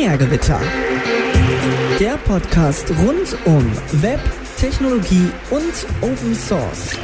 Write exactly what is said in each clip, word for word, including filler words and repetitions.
Mehrgewitter. Der Podcast rund um Web, Technologie und Open Source.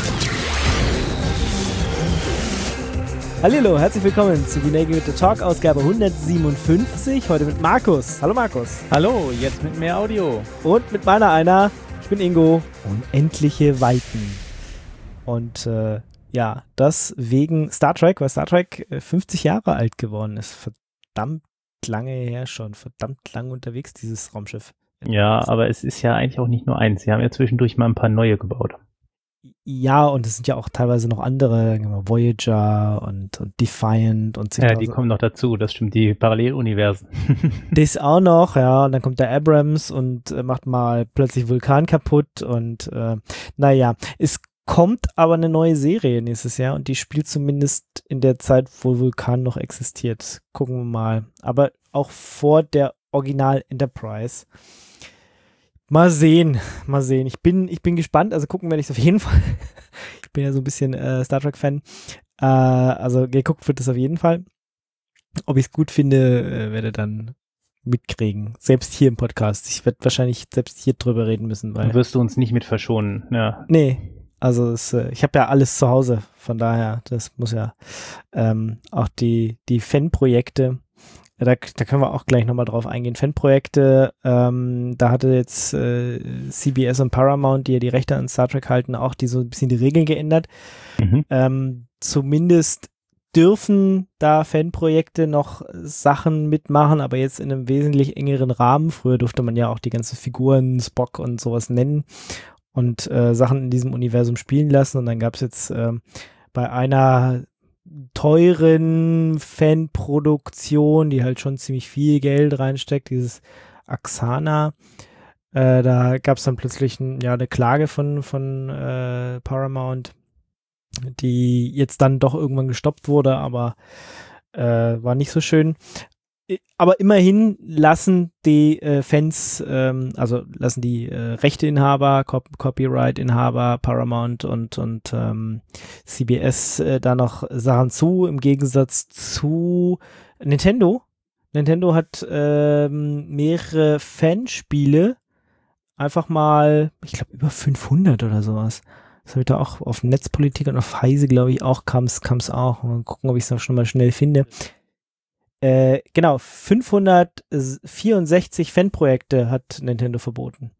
Hallo, herzlich willkommen zu Mehrgewitter Talk, Ausgabe hundertsiebenundfünfzig. Heute mit Markus. Hallo Markus. Hallo, jetzt mit mehr Audio. Und mit meiner einer. Ich bin Ingo. Unendliche Weiten. Und äh, ja, das wegen Star Trek, weil Star Trek fünfzig Jahre alt geworden ist. Verdammt lange her schon. Verdammt lange unterwegs, dieses Raumschiff. Ja, aber es ist ja eigentlich auch nicht nur eins. Sie haben ja zwischendurch mal ein paar neue gebaut. Ja, und es sind ja auch teilweise noch andere, Voyager und, und Defiant und Ja, die kommen noch dazu, das stimmt, die Paralleluniversen. Das auch noch, ja, und dann kommt der Abrams und äh, macht mal plötzlich Vulkan kaputt und äh, naja, es kommt aber eine neue Serie nächstes Jahr und die spielt zumindest in der Zeit, wo Vulkan noch existiert. Gucken wir mal. Aber auch vor der Original Enterprise. Mal sehen, mal sehen. Ich bin, ich bin gespannt, also gucken werde ich es auf jeden Fall. Ich bin ja so ein bisschen äh, Star Trek-Fan. Äh, also geguckt wird es auf jeden Fall. Ob ich es gut finde, äh, werde dann mitkriegen. Selbst hier im Podcast. Ich werde wahrscheinlich selbst hier drüber reden müssen. Weil Dann wirst du uns nicht mit verschonen. Ja. Nee, also es, äh, ich habe ja alles zu Hause. Von daher, das muss ja ähm, auch die, die Fanprojekte. Da, da können wir auch gleich nochmal drauf eingehen. Fanprojekte, ähm, da hatte jetzt äh, C B S und Paramount, die ja die Rechte an Star Trek halten, auch die so ein bisschen die Regeln geändert. Mhm. Ähm, zumindest dürfen da Fanprojekte noch Sachen mitmachen, aber jetzt in einem wesentlich engeren Rahmen. Früher durfte man ja auch die ganzen Figuren, Spock und sowas nennen und äh, Sachen in diesem Universum spielen lassen. Und dann gab es jetzt äh, bei einer teuren Fanproduktion, die halt schon ziemlich viel Geld reinsteckt, dieses Axana, äh, da gab es dann plötzlich ein, ja, eine Klage von, von äh, Paramount, die jetzt dann doch irgendwann gestoppt wurde, aber äh, war nicht so schön. Aber immerhin lassen die äh, Fans, ähm, also lassen die äh, Rechteinhaber, Cop- Copyright-Inhaber, Paramount und, und ähm, C B S äh, da noch Sachen zu, im Gegensatz zu Nintendo. Nintendo hat ähm, mehrere Fanspiele, einfach mal, ich glaube über fünfhundert oder sowas. Das habe ich da auch auf Netzpolitik und auf Heise, glaube ich, auch kam es auch. Mal gucken, ob ich es noch schon mal schnell finde. Äh, genau, fünfhundertvierundsechzig Fanprojekte hat Nintendo verboten.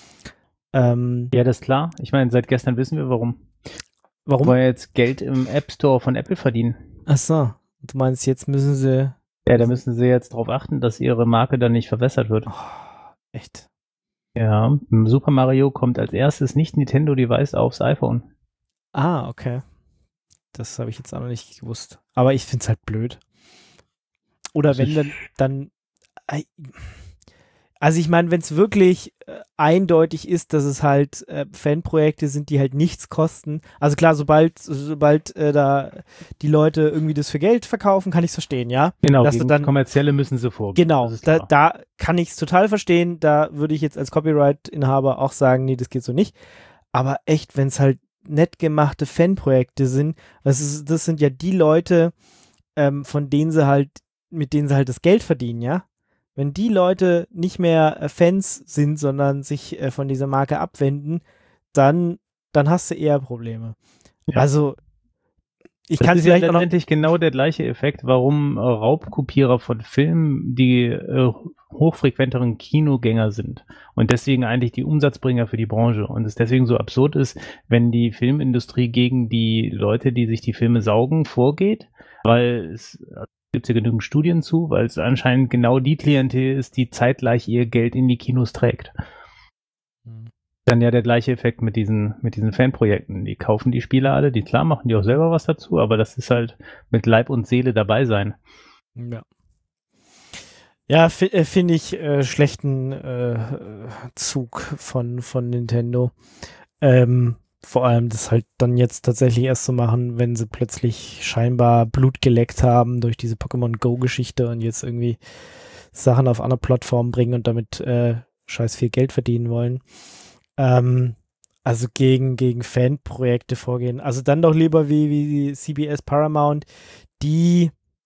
Ähm, Ja, das ist klar. Ich meine, seit gestern wissen wir, warum. warum? Weil jetzt Geld im App Store von Apple verdienen. Ach so, du meinst, jetzt müssen sie... Ja, da müssen sie jetzt darauf achten, dass ihre Marke dann nicht verwässert wird. Oh, echt? Ja, im Super Mario kommt als erstes nicht Nintendo-Device aufs iPhone. Ah, okay. Das habe ich jetzt auch noch nicht gewusst. Aber ich finde es halt blöd. Oder Das wenn ist- dann, dann, also ich meine, wenn es wirklich äh, eindeutig ist, dass es halt äh, Fanprojekte sind, die halt nichts kosten. Also klar, sobald, sobald äh, da die Leute irgendwie das für Geld verkaufen, kann ich es verstehen, ja? Genau, Dass du gegen dann, kommerzielle müssen sie vorgehen. genau, das ist da, klar. da kann ich es total verstehen. Da würde ich jetzt als Copyright-Inhaber auch sagen, nee, das geht so nicht. Aber echt, wenn es halt nett gemachte Fanprojekte sind, das, ist, das sind ja die Leute, ähm, von denen sie halt mit denen sie halt das Geld verdienen, ja. Wenn die Leute nicht mehr äh, Fans sind, sondern sich äh, von dieser Marke abwenden, dann, dann hast du eher Probleme. Ja. Also, ich Das kann ist ja vielleicht auch noch, letztendlich genau der gleiche Effekt, warum äh, Raubkopierer von Filmen die äh, hochfrequenteren Kinogänger sind und deswegen eigentlich die Umsatzbringer für die Branche und es deswegen so absurd ist, wenn die Filmindustrie gegen die Leute, die sich die Filme saugen, vorgeht, weil es gibt ja genügend Studien zu, weil es anscheinend genau die Klientel ist, die zeitgleich ihr Geld in die Kinos trägt. Hm. Dann ja der gleiche Effekt mit diesen, mit diesen Fanprojekten. Die kaufen die Spiele alle, die klar machen die auch selber was dazu, aber das ist halt mit Leib und Seele dabei sein. Ja. Ja, f- äh, finde ich äh, schlechten äh, Zug von, von Nintendo. Ähm, vor allem das halt dann jetzt tatsächlich erst zu machen, wenn sie plötzlich scheinbar Blut geleckt haben durch diese Pokémon Go-Geschichte und jetzt irgendwie Sachen auf andere Plattformen bringen und damit äh, scheiß viel Geld verdienen wollen. Ähm, also gegen, gegen Fanprojekte vorgehen. Also dann doch lieber wie, wie C B S Paramount, die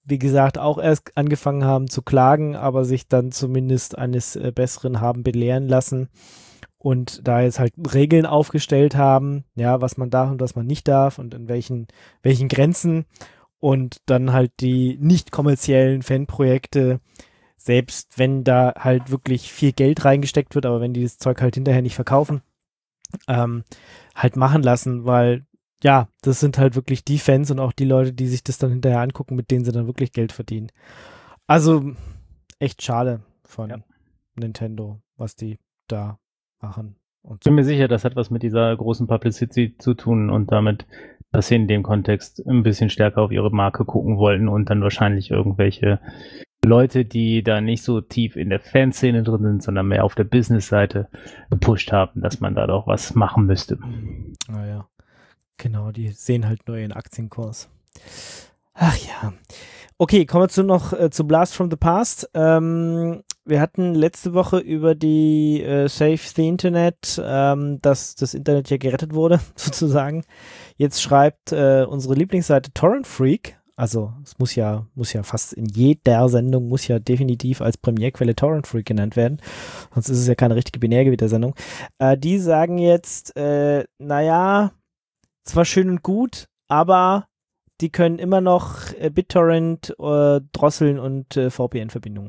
wie gesagt, auch erst angefangen haben zu klagen, aber sich dann zumindest eines äh, Besseren haben belehren lassen und da jetzt halt Regeln aufgestellt haben, ja, was man darf und was man nicht darf und in welchen, welchen Grenzen und dann halt die nicht kommerziellen Fanprojekte, selbst wenn da halt wirklich viel Geld reingesteckt wird, aber wenn die das Zeug halt hinterher nicht verkaufen, ähm, halt machen lassen, weil ja, das sind halt wirklich die Fans und auch die Leute, die sich das dann hinterher angucken, mit denen sie dann wirklich Geld verdienen. Also echt schade von ja. Nintendo, was die da machen. Und ich bin mir sicher, das hat was mit dieser großen Publicity zu tun und damit, dass sie in dem Kontext ein bisschen stärker auf ihre Marke gucken wollten und dann wahrscheinlich irgendwelche Leute, die da nicht so tief in der Fanszene drin sind, sondern mehr auf der Business-Seite gepusht haben, dass man da doch was machen müsste. Naja. Genau, die sehen halt nur ihren Aktienkurs. Ach ja. Okay, kommen wir zu noch äh, zu Blast from the Past. Ähm, wir hatten letzte Woche über die äh, Save the Internet, ähm, dass das Internet ja gerettet wurde, sozusagen. Jetzt schreibt äh, unsere Lieblingsseite Torrent Freak, also es muss ja, muss ja fast in jeder Sendung muss ja definitiv als Premierquelle Torrent Freak genannt werden, sonst ist es ja keine richtige Binärgewitter-Sendung. Äh, die sagen jetzt, äh, naja, zwar schön und gut, aber die können immer noch äh, BitTorrent äh, drosseln und äh, V P N-Verbindungen.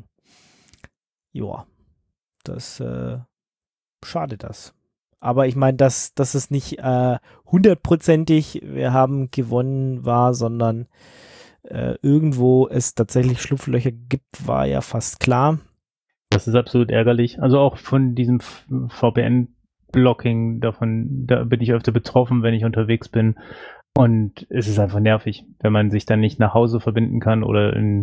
Joa, das äh, schade das. Aber ich meine, dass, dass es nicht äh, hundertprozentig wir haben gewonnen war, sondern äh, irgendwo es tatsächlich Schlupflöcher gibt, war ja fast klar. Das ist absolut ärgerlich. Also auch von diesem V P N Blocking, davon, da bin ich öfter betroffen, wenn ich unterwegs bin. Und es ist einfach nervig, wenn man sich dann nicht nach Hause verbinden kann oder in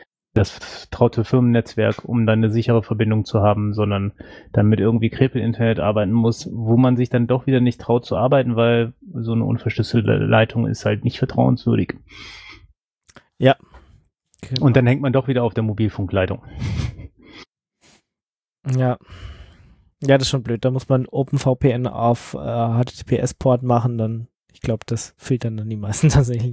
das traute Firmennetzwerk, um dann eine sichere Verbindung zu haben, sondern dann mit irgendwie Krepel-Internet arbeiten muss, wo man sich dann doch wieder nicht traut zu arbeiten, weil so eine unverschlüsselte Leitung ist halt nicht vertrauenswürdig. Ja. Genau. Und dann hängt man doch wieder auf der Mobilfunkleitung. Ja. Ja, das ist schon blöd. Da muss man OpenVPN auf äh, H T T P S-Port machen, dann, ich glaube, das filtern dann die meisten tatsächlich.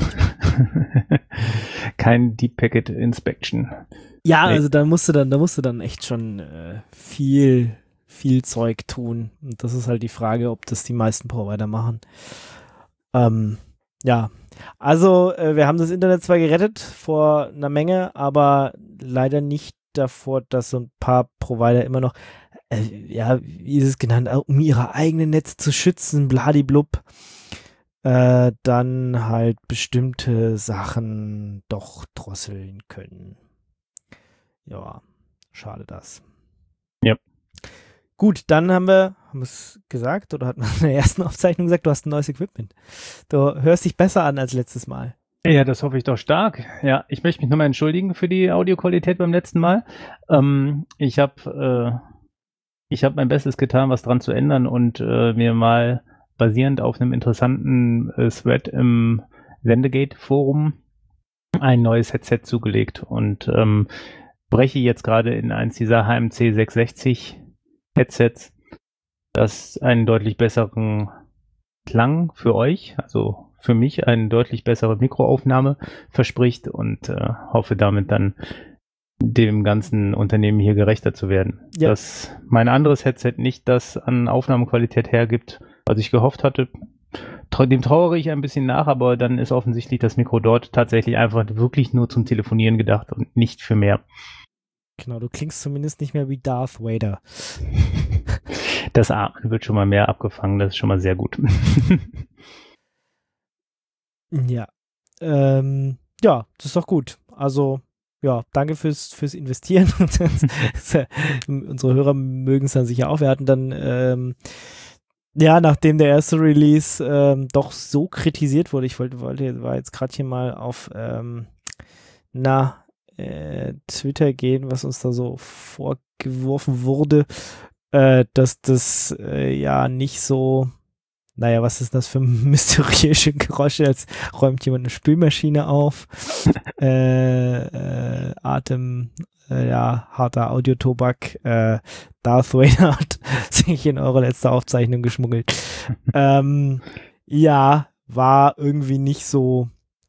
Kein Deep Packet Inspection. Ja, nee. Also da musst du dann, da musst du dann echt schon äh, viel, viel Zeug tun. Und das ist halt die Frage, ob das die meisten Provider machen. Ähm, ja, also äh, wir haben das Internet zwar gerettet vor einer Menge, aber leider nicht davor, dass so ein paar Provider immer noch Äh, ja, wie ist es genannt, um ihre eigenen Netze zu schützen, bladiblub, äh, dann halt bestimmte Sachen doch drosseln können. Ja, schade das. Ja. Gut, dann haben wir, haben wir es gesagt, oder hat man in der ersten Aufzeichnung gesagt, du hast ein neues Equipment. Du hörst dich besser an als letztes Mal. Ja, das hoffe ich doch stark. Ja, ich möchte mich nochmal entschuldigen für die Audioqualität beim letzten Mal. Ähm, ich habe äh, Ich habe mein Bestes getan, was dran zu ändern und äh, mir mal basierend auf einem interessanten äh, Thread im Wendegate-Forum ein neues Headset zugelegt und ähm, breche jetzt gerade in eins dieser H M C sechshundertsechzig Headsets, das einen deutlich besseren Klang für euch, also für mich eine deutlich bessere Mikroaufnahme verspricht und äh, hoffe damit dann dem ganzen Unternehmen hier gerechter zu werden. Ja. Dass mein anderes Headset nicht das an Aufnahmequalität hergibt, was ich gehofft hatte. Dem trauere ich ein bisschen nach, aber dann ist offensichtlich das Mikro dort tatsächlich einfach wirklich nur zum Telefonieren gedacht und nicht für mehr. Genau, du klingst zumindest nicht mehr wie Darth Vader. Das Atmen wird schon mal mehr abgefangen, das ist schon mal sehr gut. Ja, ähm, ja, das ist doch gut. Also ja, danke fürs, fürs Investieren. Unsere Hörer mögen es dann sicher auch. Wir hatten dann, ähm, ja, nachdem der erste Release ähm, doch so kritisiert wurde, ich wollte, wollte war jetzt gerade hier mal auf ähm, na, äh, Twitter gehen, was uns da so vorgeworfen wurde, äh, dass das äh, ja nicht so, naja, was ist das für mysteriöse Geräusche, als räumt jemand eine Spülmaschine auf, äh, äh, Atem, äh, ja, harter Audiotobak, äh, Darth Vader hat sich in eure letzte Aufzeichnung geschmuggelt. ähm, ja, war irgendwie nicht so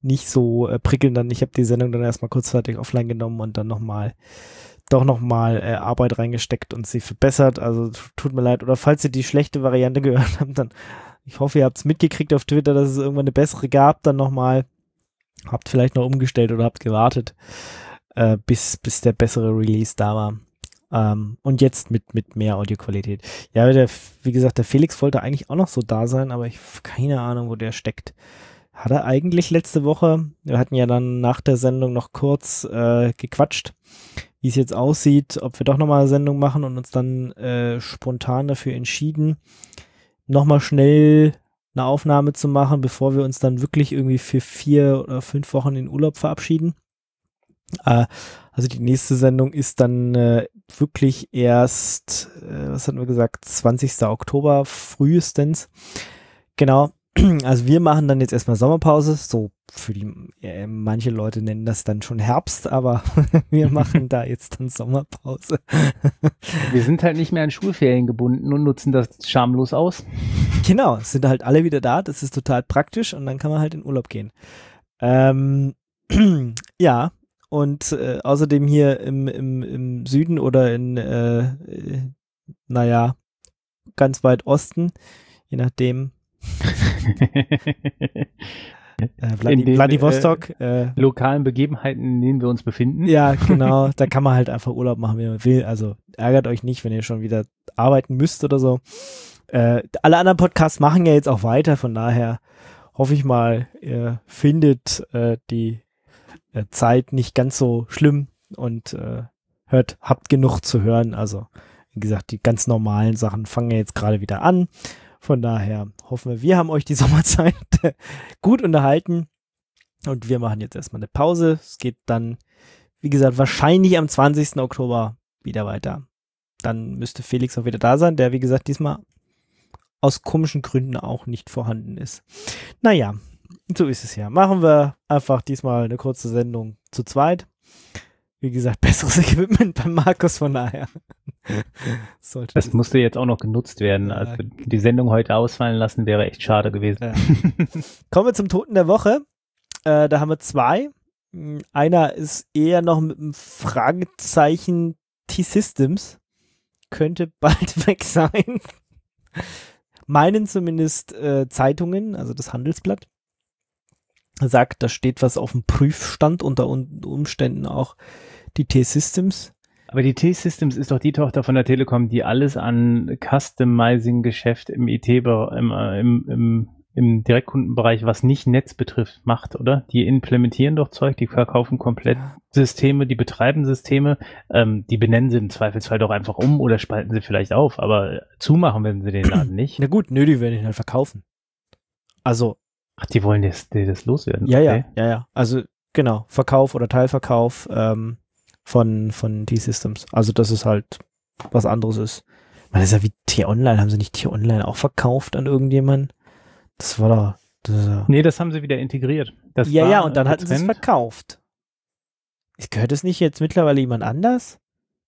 nicht so äh, prickelnd. Dann, ich habe die Sendung dann erstmal kurzzeitig offline genommen und dann nochmal doch nochmal äh, Arbeit reingesteckt und sie verbessert. Also tut mir leid. Oder falls ihr die schlechte Variante gehört habt, dann ich hoffe, ihr habt es mitgekriegt auf Twitter, dass es irgendwann eine bessere gab, dann nochmal. Habt vielleicht noch umgestellt oder habt gewartet, äh, bis, bis der bessere Release da war. Ähm, und jetzt mit, mit mehr Audioqualität. Ja, der, wie gesagt, der Felix wollte eigentlich auch noch so da sein, aber ich habe keine Ahnung, wo der steckt. Hat er eigentlich letzte Woche, wir hatten ja dann nach der Sendung noch kurz äh, gequatscht, wie es jetzt aussieht, ob wir doch nochmal eine Sendung machen und uns dann äh, spontan dafür entschieden, nochmal schnell eine Aufnahme zu machen, bevor wir uns dann wirklich irgendwie für vier oder fünf Wochen in Urlaub verabschieden. Äh, also die nächste Sendung ist dann äh, wirklich erst, äh, was hatten wir gesagt, zwanzigsten Oktober frühestens. Genau. Also wir machen dann jetzt erstmal Sommerpause, so für die, äh, manche Leute nennen das dann schon Herbst, aber wir machen da jetzt dann Sommerpause. Wir sind halt nicht mehr an Schulferien gebunden und nutzen das schamlos aus. Genau, es sind halt alle wieder da, das ist total praktisch und dann kann man halt in Urlaub gehen. Ähm, ja, und äh, außerdem hier im, im, im Süden oder in, äh, äh, naja, ganz weit Osten, je nachdem, äh, Vladi, in den Vladivostok. Äh, äh, lokalen Begebenheiten, in denen wir uns befinden. Ja, genau, da kann man halt einfach Urlaub machen, wie man will. Also ärgert euch nicht, wenn ihr schon wieder arbeiten müsst oder so. Äh, alle anderen Podcasts machen ja jetzt auch weiter, von daher hoffe ich mal, ihr findet äh, die äh, Zeit nicht ganz so schlimm und äh, hört, habt genug zu hören. Also, wie gesagt, die ganz normalen Sachen fangen ja jetzt gerade wieder an. Von daher hoffen wir, wir haben euch die Sommerzeit gut unterhalten und wir machen jetzt erstmal eine Pause. Es geht dann, wie gesagt, wahrscheinlich am zwanzigsten Oktober wieder weiter. Dann müsste Felix auch wieder da sein, der, wie gesagt, diesmal aus komischen Gründen auch nicht vorhanden ist. Naja, so ist es ja. Machen wir einfach diesmal eine kurze Sendung zu zweit. Wie gesagt, besseres Equipment bei Markus, von daher. Sollte das, das musste jetzt auch noch genutzt werden. Ja. Also die Sendung heute ausfallen lassen, wäre echt schade gewesen. Ja. Kommen wir zum Toten der Woche. Äh, da haben wir zwei. Einer ist eher noch mit einem Fragezeichen T-Systems. Könnte bald weg sein. Meinen zumindest äh, Zeitungen, also das Handelsblatt. Sagt, da steht was auf dem Prüfstand, unter Umständen auch die T-Systems. Aber die T-Systems ist doch die Tochter von der Telekom, die alles an Customizing-Geschäft im I T, im, im, im, im Direktkundenbereich, was nicht Netz betrifft, macht, oder? Die implementieren doch Zeug, die verkaufen komplett Systeme, die betreiben Systeme, ähm, die benennen sie im Zweifelsfall doch einfach um oder spalten sie vielleicht auf, aber zumachen werden sie den Laden nicht. Na gut, nö, die werden ihn halt verkaufen. Also Ach, die wollen das, die das loswerden? Ja, okay. ja, ja, ja. Also genau, Verkauf oder Teilverkauf ähm, von, von T-Systems. Also dass es halt was anderes ist. Man, das ist ja wie T-Online. Haben sie nicht T-Online auch verkauft an irgendjemanden? Das war doch... Das war nee, das haben sie wieder integriert. Das ja, war ja, und dann hatten sie es getrennt. verkauft. Gehört es nicht jetzt mittlerweile jemand anders?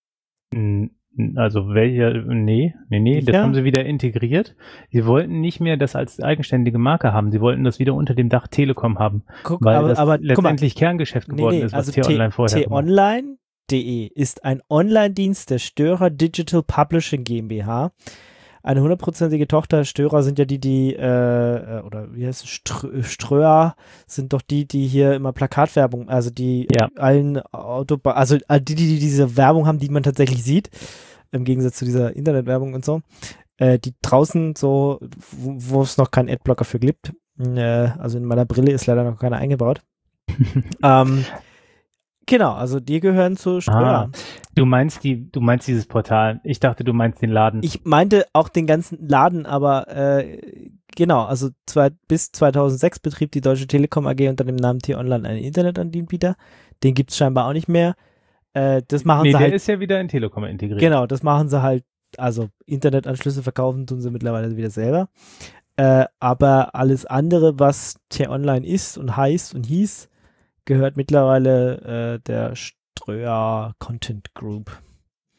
Also welcher, nee, nee, nee, das Ja. haben sie wieder integriert. Sie wollten nicht mehr das als eigenständige Marke haben, sie wollten das wieder unter dem Dach Telekom haben, Guck, weil aber, das aber letztendlich guck mal, Kerngeschäft nee, geworden nee, ist, was also T-Online vorher gemacht hat. T-Online punkt de ist ein Online-Dienst der Störer Digital Publishing GmbH. Eine hundertprozentige Tochter. Störer sind ja die, die, äh, oder wie heißt es, Strö Ströer sind doch die, die hier immer Plakatwerbung, also die Ja. allen Autobahn, also die, die, die diese Werbung haben, die man tatsächlich sieht, im Gegensatz zu dieser Internetwerbung und so, äh, die draußen so, wo, wo es noch keinen Adblocker für gibt, äh, also in meiner Brille ist leider noch keiner eingebaut. ähm, Genau, also die gehören zu Ströer. Ah, du meinst die, du meinst dieses Portal. Ich dachte, du meinst den Laden. Ich meinte auch den ganzen Laden, aber äh, genau, also zwei, bis zweitausendsechs betrieb die Deutsche Telekom A G unter dem Namen T-Online einen Internetanbieter. Den gibt es scheinbar auch nicht mehr. Äh, das machen nee, sie der halt. ist ja wieder in Telekom integriert. Genau, das machen sie halt, also Internetanschlüsse verkaufen tun sie mittlerweile wieder selber. Äh, aber alles andere, was T-Online ist und heißt und hieß, gehört mittlerweile äh, der Ströer Content Group.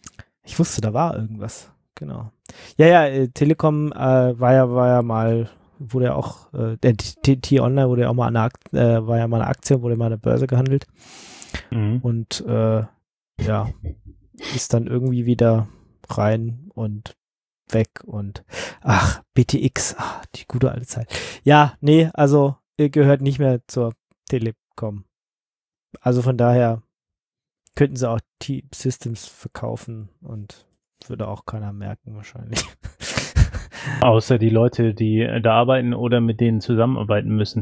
Ich wusste, da war irgendwas. Genau. Ja, ja, äh, Telekom äh, war ja war ja mal wurde ja auch, äh, der T-Online wurde ja auch mal eine Akt, äh, war ja mal eine Aktie, wurde mal an der Börse gehandelt. Mhm. Und äh, ja, ist dann irgendwie wieder rein und weg und ach, B T X, ach, die gute alte Zeit. Ja, nee, also gehört nicht mehr zur Telekom. Also von daher könnten sie auch T-Systems verkaufen und würde auch keiner merken wahrscheinlich. Außer die Leute, die da arbeiten oder mit denen zusammenarbeiten müssen.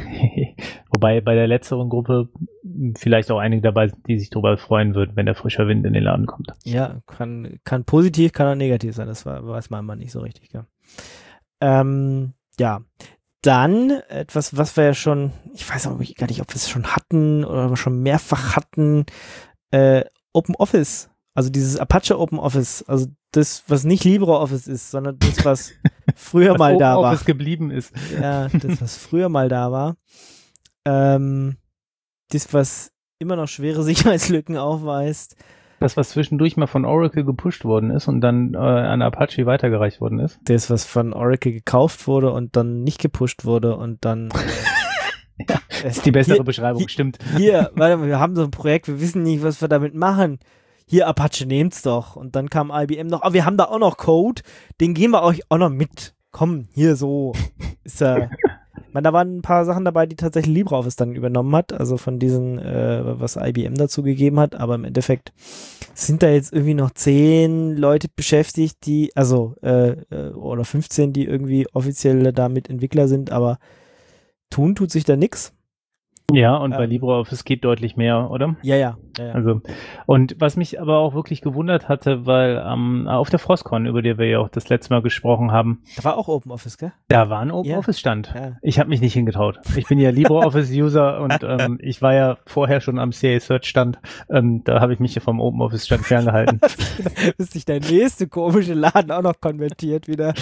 Wobei bei der letzteren Gruppe vielleicht auch einige dabei sind, die sich darüber freuen würden, wenn der frischer Wind in den Laden kommt. Ja, kann, kann positiv, kann auch negativ sein. Das war, weiß man immer nicht so richtig. Ja. Ähm, ja. Dann etwas, was wir ja schon, ich weiß auch gar nicht, ob wir es schon hatten oder schon mehrfach hatten, äh, Open Office. Also dieses Apache Open Office, also das, was nicht LibreOffice ist, sondern das, was früher was mal da war. Open Office geblieben ist. Ja, das, was früher mal da war. Ähm, das, was immer noch schwere Sicherheitslücken aufweist. Das, was zwischendurch mal von Oracle gepusht worden ist und dann äh, an Apache weitergereicht worden ist. Das, was von Oracle gekauft wurde und dann nicht gepusht wurde und dann ja, das ist die bessere hier, Beschreibung, hier, stimmt. Hier, warte mal, wir haben so ein Projekt, wir wissen nicht, was wir damit machen. Hier, Apache, nehmt's doch. Und dann kam I B M noch, aber wir haben da auch noch Code, den geben wir euch auch noch mit. Komm, hier so. Ist ja, ich meine, da waren ein paar Sachen dabei, die tatsächlich LibreOffice dann übernommen hat, also von diesen, äh, was I B M dazu gegeben hat, aber im Endeffekt sind da jetzt irgendwie noch zehn Leute beschäftigt, die, also, äh, oder fünfzehn, die irgendwie offiziell damit Entwickler sind, aber tun tut sich da nix. Ja, und ähm, bei LibreOffice geht deutlich mehr, oder? Ja, ja, ja, ja. Also, und was mich aber auch wirklich gewundert hatte, weil ähm, auf der Frostcon, über die wir ja auch das letzte Mal gesprochen haben. Da war auch OpenOffice, gell? Da war ein OpenOffice-Stand. Ja. Ich habe mich nicht hingetraut. Ich bin ja LibreOffice-User und ähm, ich war ja vorher schon am C A Search-Stand. Ähm, da habe ich mich vom OpenOffice-Stand ferngehalten. Bis sich der nächste komische Laden auch noch konvertiert wieder.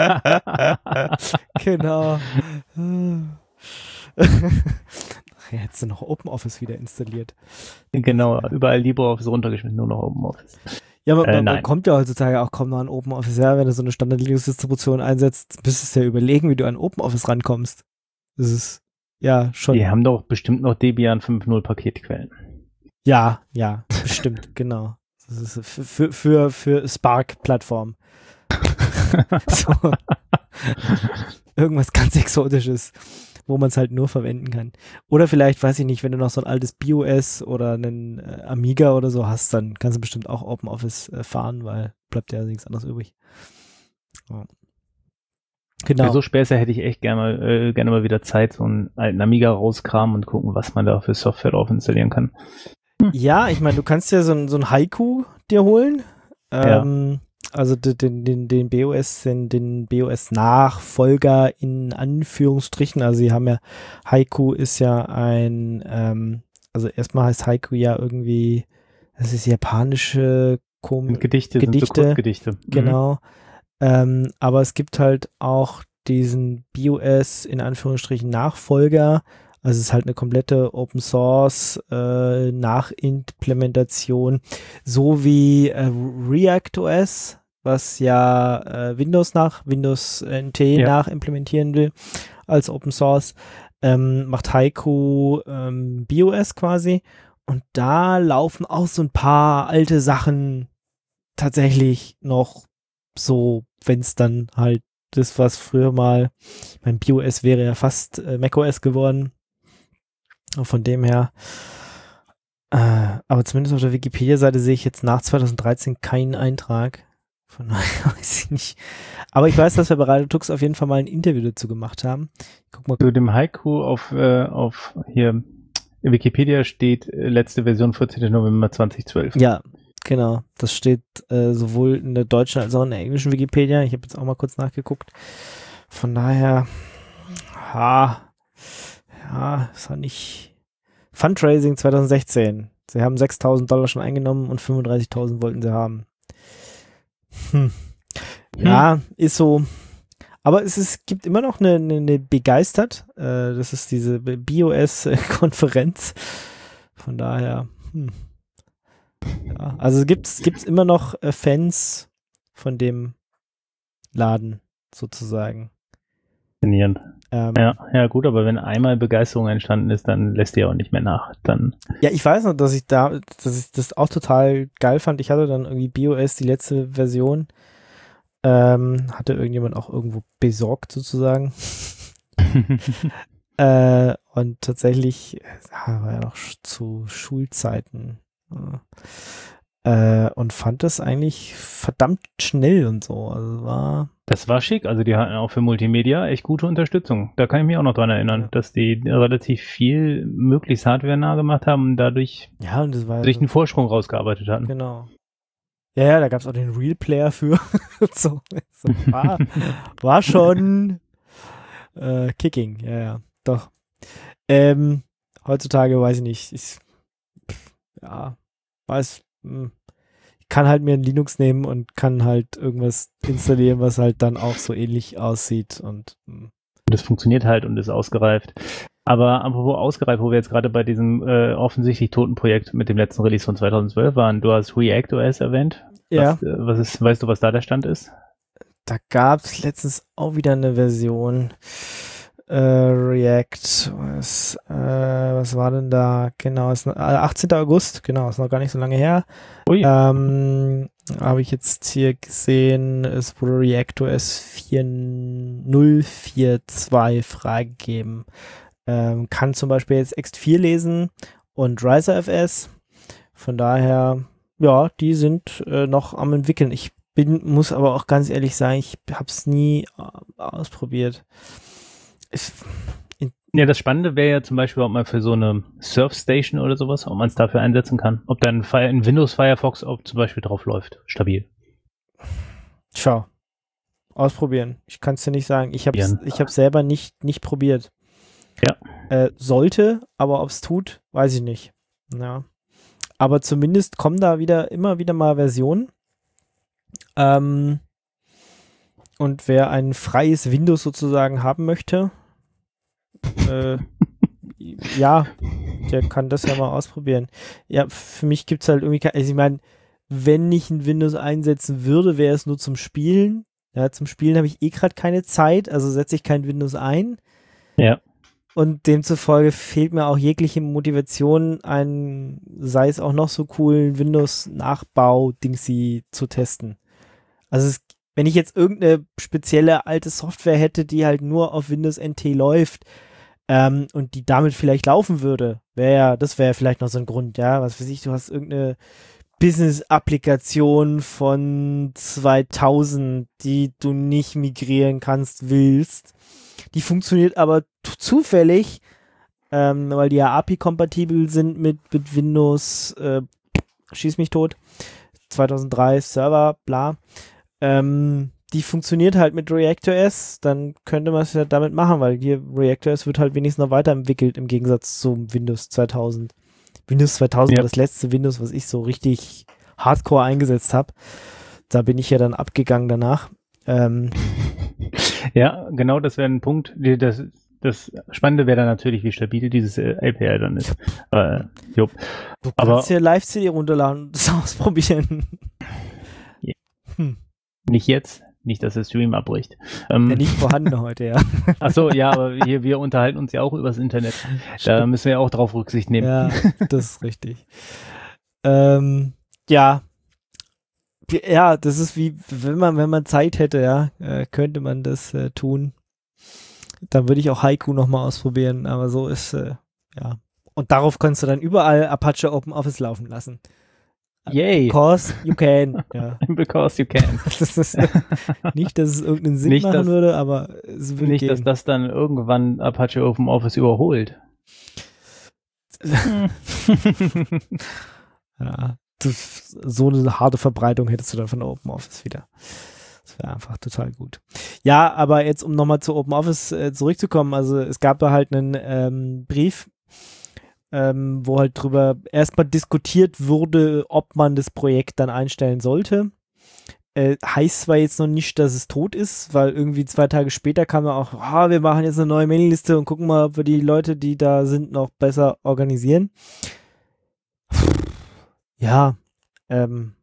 Genau. Hättest du noch OpenOffice wieder installiert. Genau, überall LibreOffice runtergeschmissen, nur noch OpenOffice. Ja, man, äh, man kommt ja heutzutage auch kaum noch an OpenOffice. Ja, wenn du so eine Standard-Linux-Distribution einsetzt, müsstest du ja überlegen, wie du an OpenOffice rankommst. Das ist ja schon... Die haben doch bestimmt noch Debian fünf Punkt null Paketquellen. Ja, ja, bestimmt, genau. Das ist für, für, für Spark-Plattform. So. Irgendwas ganz Exotisches, wo man es halt nur verwenden kann. Oder vielleicht, weiß ich nicht, wenn du noch so ein altes BIOS oder einen äh, Amiga oder so hast, dann kannst du bestimmt auch OpenOffice äh, fahren, weil bleibt ja nichts anderes übrig. Ja. Genau. Für so Späße hätte ich echt gerne, äh, gerne mal wieder Zeit, so einen alten Amiga rauskramen und gucken, was man da für Software drauf installieren kann. Hm. Ja, ich meine, du kannst ja so ein, so ein Haiku dir holen. Ähm, ja. Also den, den, den BIOS, den, den BIOS-Nachfolger in Anführungsstrichen. Also sie haben ja, Haiku ist ja ein, ähm, also erstmal heißt Haiku ja irgendwie, das ist japanische Kom- Gedichte, Gedichte. Sind so Kurzgedichte. Genau. Mhm. Ähm, aber es gibt halt auch diesen BIOS in Anführungsstrichen Nachfolger. Also es ist halt eine komplette Open Source äh, Nachimplementation, so wie äh, React O S, was ja äh, Windows nach Windows N T ja. nachimplementieren will als Open Source, ähm, macht Haiku ähm, BIOS quasi und da laufen auch so ein paar alte Sachen tatsächlich noch so, wenn es dann halt das, was früher mal, mein BIOS wäre ja fast äh, macOS geworden. Von dem her, äh, aber zumindest auf der Wikipedia-Seite sehe ich jetzt nach zwanzig dreizehn keinen Eintrag. Von daher weiß ich nicht. Aber ich weiß, dass wir bei Radio Tux auf jeden Fall mal ein Interview dazu gemacht haben. Guck mal. Zu dem Haiku auf, äh, auf hier in Wikipedia steht äh, letzte Version vierzehnten November zweitausendzwölf. Ja, genau. Das steht äh, sowohl in der deutschen als auch in der englischen Wikipedia. Ich habe jetzt auch mal kurz nachgeguckt. Von daher, ha. Ja, ist auch nicht. Fundraising zwanzig sechzehn. Sie haben sechstausend Dollar schon eingenommen und fünfunddreißigtausend wollten sie haben. Hm. Ja, hm. ist so. Aber es ist, gibt immer noch eine, eine, eine begeistert. Äh, das ist diese BIOS-Konferenz. Von daher. Hm. Ja, also gibt es immer noch äh, Fans von dem Laden sozusagen. Faszinierend. Ähm, ja, ja, gut, aber wenn einmal Begeisterung entstanden ist, dann lässt ihr auch nicht mehr nach. Dann Ja, ich weiß noch, dass ich da, dass ich das auch total geil fand. Ich hatte dann irgendwie BeOS, die letzte Version, ähm, hatte irgendjemand auch irgendwo besorgt sozusagen. äh, und tatsächlich, ja, war ja noch sch- zu Schulzeiten. Äh, und fand das eigentlich verdammt schnell und so. Also war. Das war schick, also die hatten auch für Multimedia echt gute Unterstützung. Da kann ich mich auch noch dran erinnern, Ja. dass die relativ viel möglichst hardwarenah gemacht haben und dadurch Ja, und das war sich so, einen Vorsprung rausgearbeitet hatten. genau. Ja, ja, da gab es auch den Real Player für. so, so, war, war schon äh, kicking, ja, ja, doch. Ähm, heutzutage weiß ich nicht. Ich, pff, ja, weiß, mh, ich kann halt mir ein Linux nehmen und kann halt irgendwas installieren, was halt dann auch so ähnlich aussieht und mh. Das funktioniert halt und ist ausgereift. Aber apropos ausgereift, wo wir jetzt gerade bei diesem äh, offensichtlich toten Projekt mit dem letzten Release von zweitausendzwölf waren, du hast ReactOS erwähnt. Ja. Was, äh, was ist, weißt du, was da der Stand ist? Da gab es letztens auch wieder eine Version äh, React. Was, äh, was war denn da? Genau, ist noch, äh, achtzehnten August, genau, ist noch gar nicht so lange her. Ui. Ähm, habe ich jetzt hier gesehen, es wurde ReactOS vier Punkt null vier zwei freigegeben. Ähm, kann zum Beispiel jetzt ext vier lesen und RiserFS. Von daher, ja, die sind äh, noch am entwickeln. Ich bin, muss aber auch ganz ehrlich sagen, ich habe es nie äh, ausprobiert. Ich, Ja, das Spannende wäre ja zum Beispiel, ob man für so eine Surfstation oder sowas, ob man es dafür einsetzen kann. Ob dann ein Windows Firefox ob zum Beispiel drauf läuft. Stabil. Tja, ausprobieren. Ich kann es dir nicht sagen. Ich habe es ich hab's selber nicht, nicht probiert. Ja. Äh, sollte, aber ob es tut, weiß ich nicht. Ja. Aber zumindest kommen da wieder immer wieder mal Versionen. Ähm, und wer ein freies Windows sozusagen haben möchte, äh, ja, der kann das ja mal ausprobieren. Ja, für mich gibt es halt irgendwie kein, also ich meine, wenn ich ein Windows einsetzen würde, wäre es nur zum Spielen. Ja, zum Spielen habe ich eh gerade keine Zeit, also setze ich kein Windows ein. Ja. Und demzufolge fehlt mir auch jegliche Motivation, einen, sei es auch noch so coolen Windows-Nachbau-Dingsy zu testen. Also es, wenn ich jetzt irgendeine spezielle alte Software hätte, die halt nur auf Windows N T läuft, ähm, und die damit vielleicht laufen würde, wäre ja, das wäre vielleicht noch so ein Grund, ja, was weiß ich, du hast irgendeine Business-Applikation von zweitausend, die du nicht migrieren kannst, willst. Die funktioniert aber t- zufällig, ähm, weil die ja A P I-kompatibel sind mit, mit Windows, äh, schieß mich tot, zweitausenddrei Server, bla. Ähm, die funktioniert halt mit ReactOS, dann könnte man es ja damit machen, weil hier ReactOS wird halt wenigstens noch weiterentwickelt im Gegensatz zum Windows zweitausend. Windows zweitausend Ja. war das letzte Windows, was ich so richtig hardcore eingesetzt habe. Da bin ich ja dann abgegangen danach. Ähm, Ja, genau, das wäre ein Punkt. Die- Das, das Spannende wäre dann natürlich, wie stabil dieses äh, A P I dann ist. Äh, jo. du Aber- kannst hier Live-C D runterladen und das ausprobieren. Ja. Hm. Nicht jetzt, nicht, dass der Stream abbricht. Ähm, Ja, nicht vorhanden heute, ja. Ach so, ja, aber hier, wir unterhalten uns ja auch übers Internet. Da müssen wir ja auch drauf Rücksicht nehmen. Ja, das ist richtig. Ähm, ja. Ja, das ist wie, wenn man, wenn man Zeit hätte, ja, äh, könnte man das äh, tun. Dann würde ich auch Haiku nochmal ausprobieren, aber so ist, äh, ja. Und darauf kannst du dann überall Apache OpenOffice laufen lassen. Yay! Because you can. Ja. Because you can. Das ist, nicht, dass es irgendeinen Sinn Nicht, machen dass- würde, aber es würde Nicht, gehen. dass das dann irgendwann Apache OpenOffice überholt. Ja, das, so eine harte Verbreitung hättest du dann von OpenOffice wieder. Das wäre einfach total gut. Ja, aber jetzt, um nochmal zu OpenOffice äh, zurückzukommen, also es gab da halt einen ähm, Brief, ähm, wo halt drüber erstmal diskutiert wurde, ob man das Projekt dann einstellen sollte. Äh, heißt zwar jetzt noch nicht, dass es tot ist, weil irgendwie zwei Tage später kam dann auch, ah, wir machen jetzt eine neue Mailingliste und gucken mal, ob wir die Leute, die da sind, noch besser organisieren. Ja, ähm,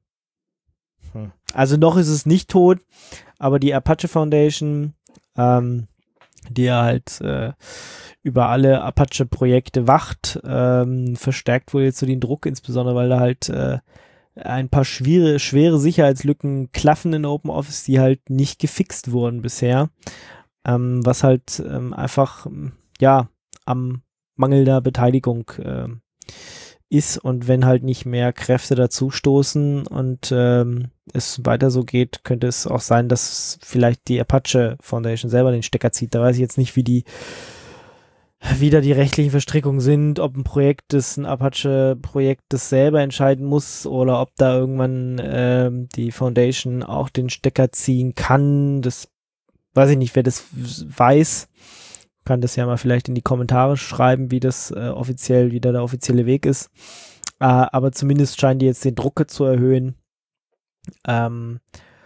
hm. also noch ist es nicht tot, aber die Apache Foundation ähm, der halt äh, über alle Apache-Projekte wacht, ähm, verstärkt wohl jetzt so den Druck, insbesondere weil da halt äh, ein paar schwere, schwere Sicherheitslücken klaffen in OpenOffice, die halt nicht gefixt wurden bisher, ähm, was halt ähm, einfach ja am mangelnder Beteiligung äh, ist, und wenn halt nicht mehr Kräfte dazustoßen und ähm, es weiter so geht, könnte es auch sein, dass vielleicht die Apache Foundation selber den Stecker zieht. Da weiß ich jetzt nicht, wie die wieder die rechtlichen Verstrickungen sind, ob ein Projekt, das ein Apache-Projekt das selber entscheiden muss oder ob da irgendwann ähm, die Foundation auch den Stecker ziehen kann. Das weiß ich nicht, wer das weiß, kann das ja mal vielleicht in die Kommentare schreiben, wie das äh, offiziell, wie da der offizielle Weg ist. Äh, aber zumindest scheinen die jetzt den Druck zu erhöhen. Ähm,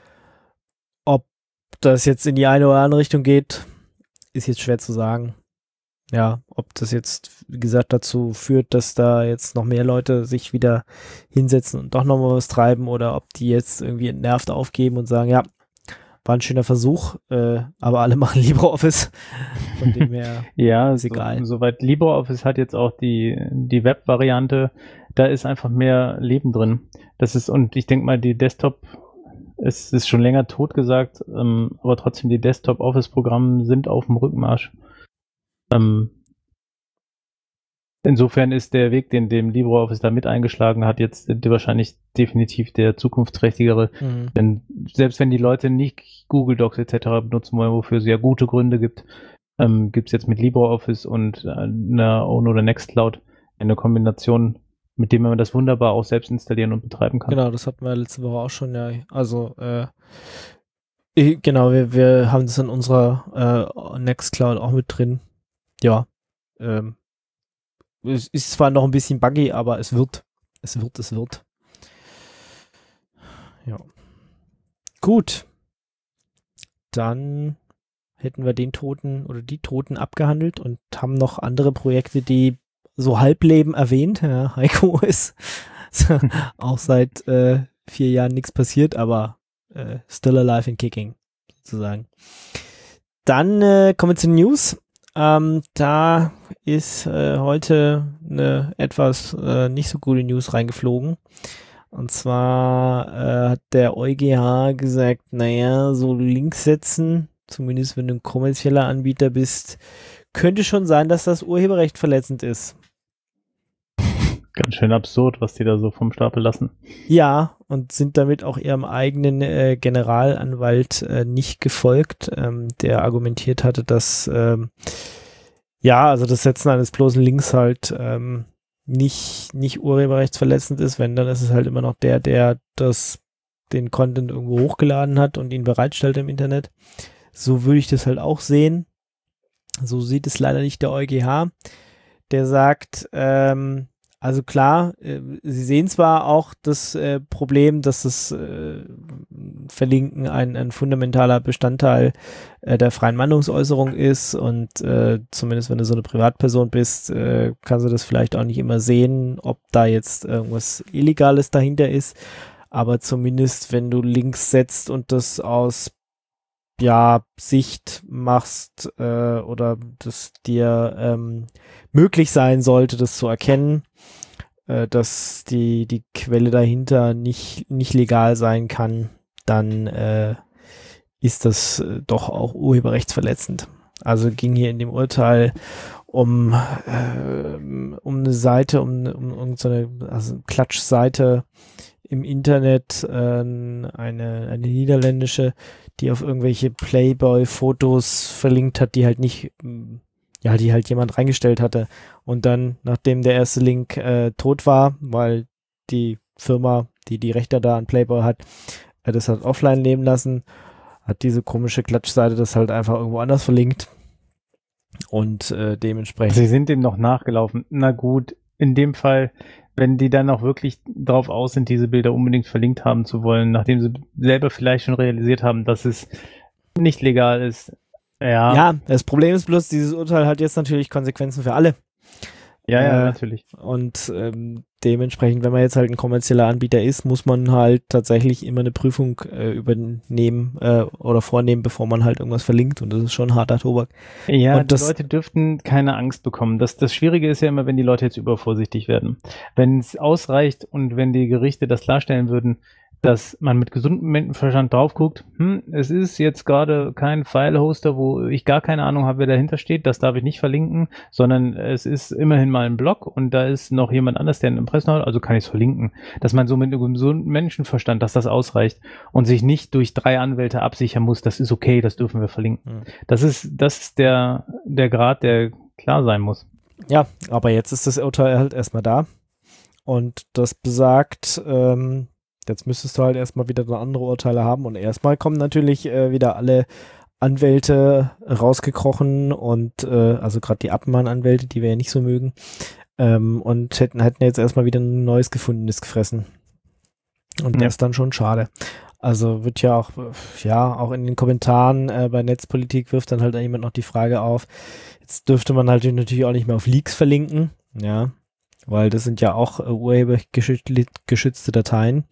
ob das jetzt in die eine oder andere Richtung geht, ist jetzt schwer zu sagen. Ja, ob das jetzt, wie gesagt, dazu führt, dass da jetzt noch mehr Leute sich wieder hinsetzen und doch nochmal was treiben, oder ob die jetzt irgendwie entnervt aufgeben und sagen, ja, war ein schöner Versuch, äh, aber alle machen LibreOffice. Von dem her ja, ist egal. So, soweit LibreOffice hat jetzt auch die, die Web-Variante, da ist einfach mehr Leben drin. Das ist, und ich denke mal, die Desktop, es ist schon länger tot gesagt, ähm, aber trotzdem die Desktop-Office-Programme sind auf dem Rückmarsch. Ähm, insofern ist der Weg, den dem LibreOffice da mit eingeschlagen hat, jetzt wahrscheinlich definitiv der zukunftsträchtigere. Mhm. Denn selbst wenn die Leute nicht Google Docs et cetera benutzen wollen, wofür es ja gute Gründe gibt, ähm, gibt es jetzt mit LibreOffice und äh, einer Ono oder Nextcloud eine Kombination, mit dem man das wunderbar auch selbst installieren und betreiben kann. Genau, das hatten wir letzte Woche auch schon, ja. Also, äh, genau, wir, wir haben das in unserer äh, Nextcloud auch mit drin. Ja, ähm, es ist zwar noch ein bisschen buggy, aber es wird, es wird, es wird. Ja. Gut. Dann hätten wir den Toten oder die Toten abgehandelt und haben noch andere Projekte, die so Halbleben erwähnt. Ja, Heiko ist auch seit äh, vier Jahren nichts passiert, aber äh, still alive and kicking, sozusagen. Dann äh, kommen wir zu den News. Ähm, da ist äh, heute eine etwas äh, nicht so gute News reingeflogen. Und zwar äh, hat der EuGH gesagt, naja, so Links setzen, zumindest wenn du ein kommerzieller Anbieter bist, könnte schon sein, dass das Urheberrecht verletzend ist. Ganz schön absurd, was die da so vom Stapel lassen. Ja, und sind damit auch ihrem eigenen äh, Generalanwalt äh, nicht gefolgt, ähm, der argumentiert hatte, dass ähm, ja, also das Setzen eines bloßen Links halt ähm, nicht, nicht urheberrechtsverletzend ist, wenn, dann ist es halt immer noch der, der das, den Content irgendwo hochgeladen hat und ihn bereitstellt im Internet. So würde ich das halt auch sehen. So sieht es leider nicht der EuGH. Der sagt, ähm, also klar, äh, sie sehen zwar auch das äh, Problem, dass das äh, Verlinken ein, ein fundamentaler Bestandteil äh, der freien Meinungsäußerung ist und äh, zumindest wenn du so eine Privatperson bist, äh, kannst du das vielleicht auch nicht immer sehen, ob da jetzt irgendwas Illegales dahinter ist, aber zumindest wenn du Links setzt und das aus ja, Sicht machst äh, oder das dir ähm, möglich sein sollte, das zu erkennen, äh, dass die, die Quelle dahinter nicht, nicht legal sein kann, dann äh, ist das äh, doch auch urheberrechtsverletzend. Also ging hier in dem Urteil um, äh, um eine Seite, um, um, um so eine also Klatschseite im Internet, äh, eine, eine niederländische, die auf irgendwelche Playboy-Fotos verlinkt hat, die halt nicht, ja, die halt jemand reingestellt hatte. Und dann, nachdem der erste Link äh, tot war, weil die Firma, die die Rechte da an Playboy hat, äh, das hat offline leben lassen, hat diese komische Klatschseite das halt einfach irgendwo anders verlinkt. Und äh, dementsprechend... Sie sind dem noch nachgelaufen. Na gut, in dem Fall... Wenn die dann auch wirklich drauf aus sind, diese Bilder unbedingt verlinkt haben zu wollen, nachdem sie selber vielleicht schon realisiert haben, dass es nicht legal ist. Ja, ja, das Problem ist bloß, dieses Urteil hat jetzt natürlich Konsequenzen für alle. Ja, ja, äh, natürlich. Und ähm, dementsprechend, wenn man jetzt halt ein kommerzieller Anbieter ist, muss man halt tatsächlich immer eine Prüfung äh, übernehmen äh, oder vornehmen, bevor man halt irgendwas verlinkt. Und das ist schon harter Tobak. Ja, Und die das, Leute dürften keine Angst bekommen. Das, das Schwierige ist ja immer, wenn die Leute jetzt übervorsichtig werden. Wenn es ausreicht und wenn die Gerichte das klarstellen würden, dass man mit gesundem Menschenverstand drauf guckt, hm, es ist jetzt gerade kein File-Hoster, wo ich gar keine Ahnung habe, wer dahinter steht, das darf ich nicht verlinken, sondern es ist immerhin mal ein Blog und da ist noch jemand anders, der ein Impressum hat, also kann ich es verlinken. Dass man so mit einem gesunden Menschenverstand, dass das ausreicht und sich nicht durch drei Anwälte absichern muss, das ist okay, das dürfen wir verlinken. Hm. Das ist, das ist der, der Grad, der klar sein muss. ja, aber jetzt ist das Urteil halt erstmal da. Und das besagt, ähm, jetzt müsstest du halt erstmal wieder noch andere Urteile haben und erstmal kommen natürlich äh, wieder alle Anwälte rausgekrochen und äh, also gerade die Abmahnanwälte, die wir ja nicht so mögen, ähm, und hätten, hätten jetzt erstmal wieder ein neues Gefundenes gefressen. Und Ja. das ist dann schon schade. Also wird ja auch, ja, auch in den Kommentaren äh, bei Netzpolitik wirft dann halt jemand noch die Frage auf, jetzt dürfte man halt natürlich auch nicht mehr auf Leaks verlinken, ja, weil das sind ja auch äh, urhebergeschützte Dateien.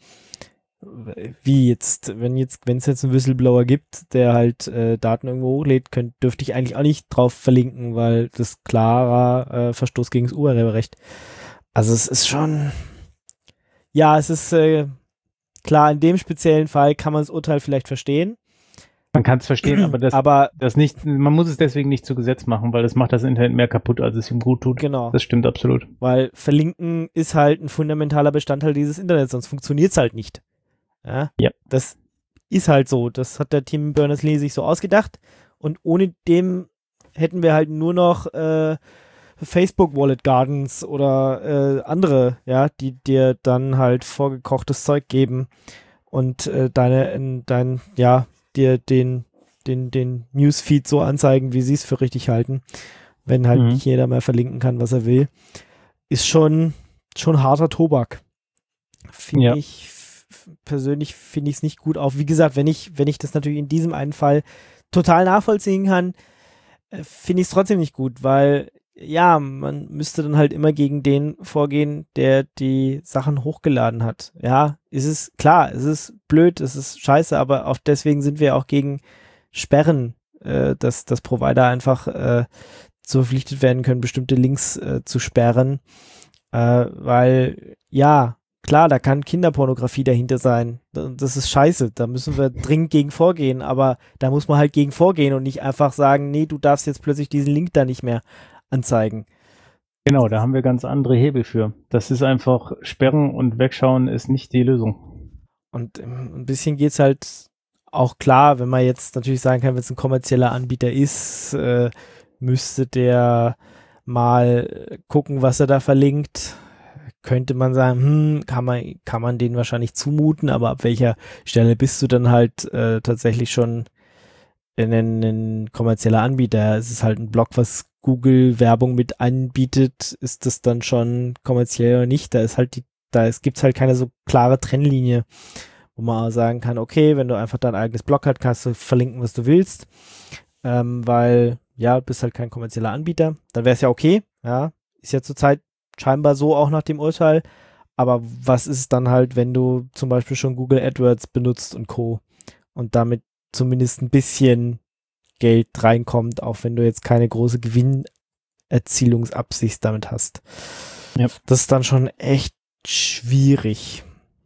Wie jetzt, wenn jetzt, wenn es jetzt einen Whistleblower gibt, der halt äh, Daten irgendwo hochlädt, könnt, dürfte ich eigentlich auch nicht drauf verlinken, weil das klarer äh, Verstoß gegen das Urheberrecht. Also es ist schon, ja, es ist äh, klar, in dem speziellen Fall kann man das Urteil vielleicht verstehen. Man kann es verstehen, aber das, aber das nicht, man muss es deswegen nicht zu Gesetz machen, weil das macht das Internet mehr kaputt, als es ihm gut tut. genau, Das stimmt absolut. weil verlinken ist halt ein fundamentaler Bestandteil dieses Internets, sonst funktioniert es halt nicht. Ja? Ja. Das ist halt so. Das hat der Tim Berners-Lee sich so ausgedacht und ohne dem hätten wir halt nur noch äh, Facebook Wallet Gardens oder äh, andere, ja, die dir dann halt vorgekochtes Zeug geben und äh, deine, in, dein, ja, dir den, den, den Newsfeed so anzeigen, wie sie es für richtig halten, wenn halt Mhm. nicht jeder mehr verlinken kann, was er will, ist schon, schon harter Tobak. Finde Ja. ich, f- persönlich finde ich es nicht gut. Auch wie gesagt, wenn ich, wenn ich das natürlich in diesem einen Fall total nachvollziehen kann, äh, finde ich es trotzdem nicht gut, weil ja, man müsste dann halt immer gegen den vorgehen, der die Sachen hochgeladen hat. Ja, es ist klar, es ist blöd, es ist scheiße, aber auch deswegen sind wir auch gegen Sperren, äh, dass, dass Provider einfach äh, so verpflichtet werden können, bestimmte Links äh, zu sperren, äh, weil ja, klar, da kann Kinderpornografie dahinter sein. Das ist scheiße, da müssen wir dringend gegen vorgehen, aber da muss man halt gegen vorgehen und nicht einfach sagen, nee, du darfst jetzt plötzlich diesen Link da nicht mehr anzeigen. Genau, da haben wir ganz andere Hebel für. Das ist einfach, sperren und wegschauen ist nicht die Lösung. Und ähm, ein bisschen geht's halt auch klar, wenn man jetzt natürlich sagen kann, wenn es ein kommerzieller Anbieter ist, äh, müsste der mal gucken, was er da verlinkt. Könnte man sagen, hm, kann man, kann man denen wahrscheinlich zumuten, aber ab welcher Stelle bist du dann halt äh, tatsächlich schon ein, ein kommerzieller Anbieter? Es ist halt ein Blog, was Google Werbung mit anbietet, ist das dann schon kommerziell oder nicht? Da ist halt die, da gibt es halt keine so klare Trennlinie, wo man auch sagen kann, okay, wenn du einfach dein eigenes Blog hast, kannst du verlinken, was du willst, ähm, weil, ja, du bist halt kein kommerzieller Anbieter, dann wäre es ja okay, ja, ist ja zurzeit scheinbar so auch nach dem Urteil, aber was ist dann halt, wenn du zum Beispiel schon Google AdWords benutzt und Co. und damit zumindest ein bisschen Geld reinkommt, auch wenn du jetzt keine große Gewinnerzielungsabsicht damit hast. Ja. Das ist dann schon echt schwierig.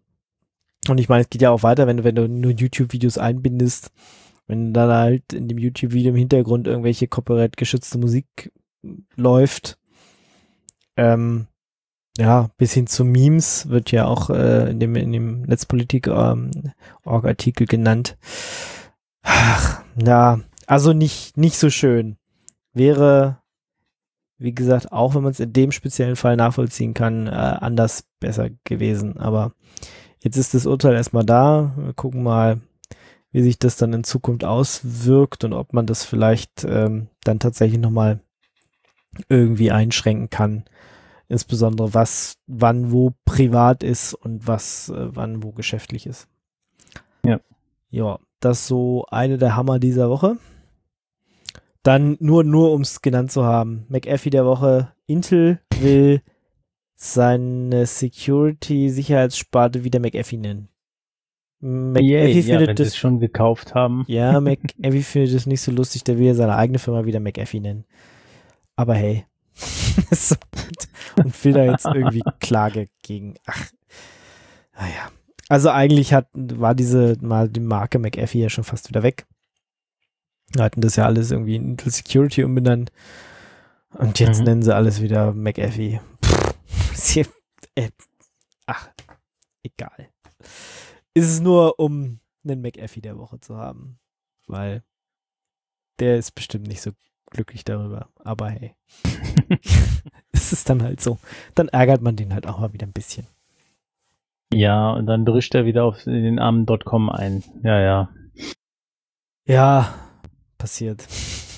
Und ich meine, es geht ja auch weiter, wenn du, wenn du nur YouTube-Videos einbindest, wenn dann halt in dem YouTube-Video im Hintergrund irgendwelche copyright-geschützte Musik läuft. Ähm, ja, bis hin zu Memes wird ja auch äh, in dem, in dem Netzpolitik-Org-Artikel ähm, genannt. Ach, ja, also nicht, nicht so schön. Wäre, wie gesagt, auch wenn man es in dem speziellen Fall nachvollziehen kann, äh, anders besser gewesen. Aber jetzt ist das Urteil erstmal da. Wir gucken mal, wie sich das dann in Zukunft auswirkt und ob man das vielleicht ähm, dann tatsächlich nochmal irgendwie einschränken kann. Insbesondere was, wann, wo privat ist und was, äh, wann, wo geschäftlich ist. Ja. Ja, das ist so eine der Hammer dieser Woche. Dann nur, nur um es genannt zu haben, McAfee der Woche, Intel will seine Security-Sicherheitssparte wieder McAfee nennen. McAfee Yay, ja, findet wenn sie das, es schon gekauft haben. ja, McAfee findet das nicht so lustig, der will ja seine eigene Firma wieder McAfee nennen. Aber hey, ist so gut. Und will da jetzt irgendwie Klage gegen, ach, naja. Also eigentlich hat, war diese, mal die Marke McAfee ja schon fast wieder weg. Wir hatten das ja alles irgendwie in Intel Security umbenannt. Und jetzt Mhm. nennen sie alles wieder McAfee. Sie, äh, ach, egal. Ist es nur, um einen McAfee der Woche zu haben. Weil der ist bestimmt nicht so glücklich darüber. Aber hey. Es ist dann halt so. Dann ärgert man den halt auch mal wieder ein bisschen. Ja, und dann drischt er wieder auf den armen .com ein. Ja, ja. Ja, passiert.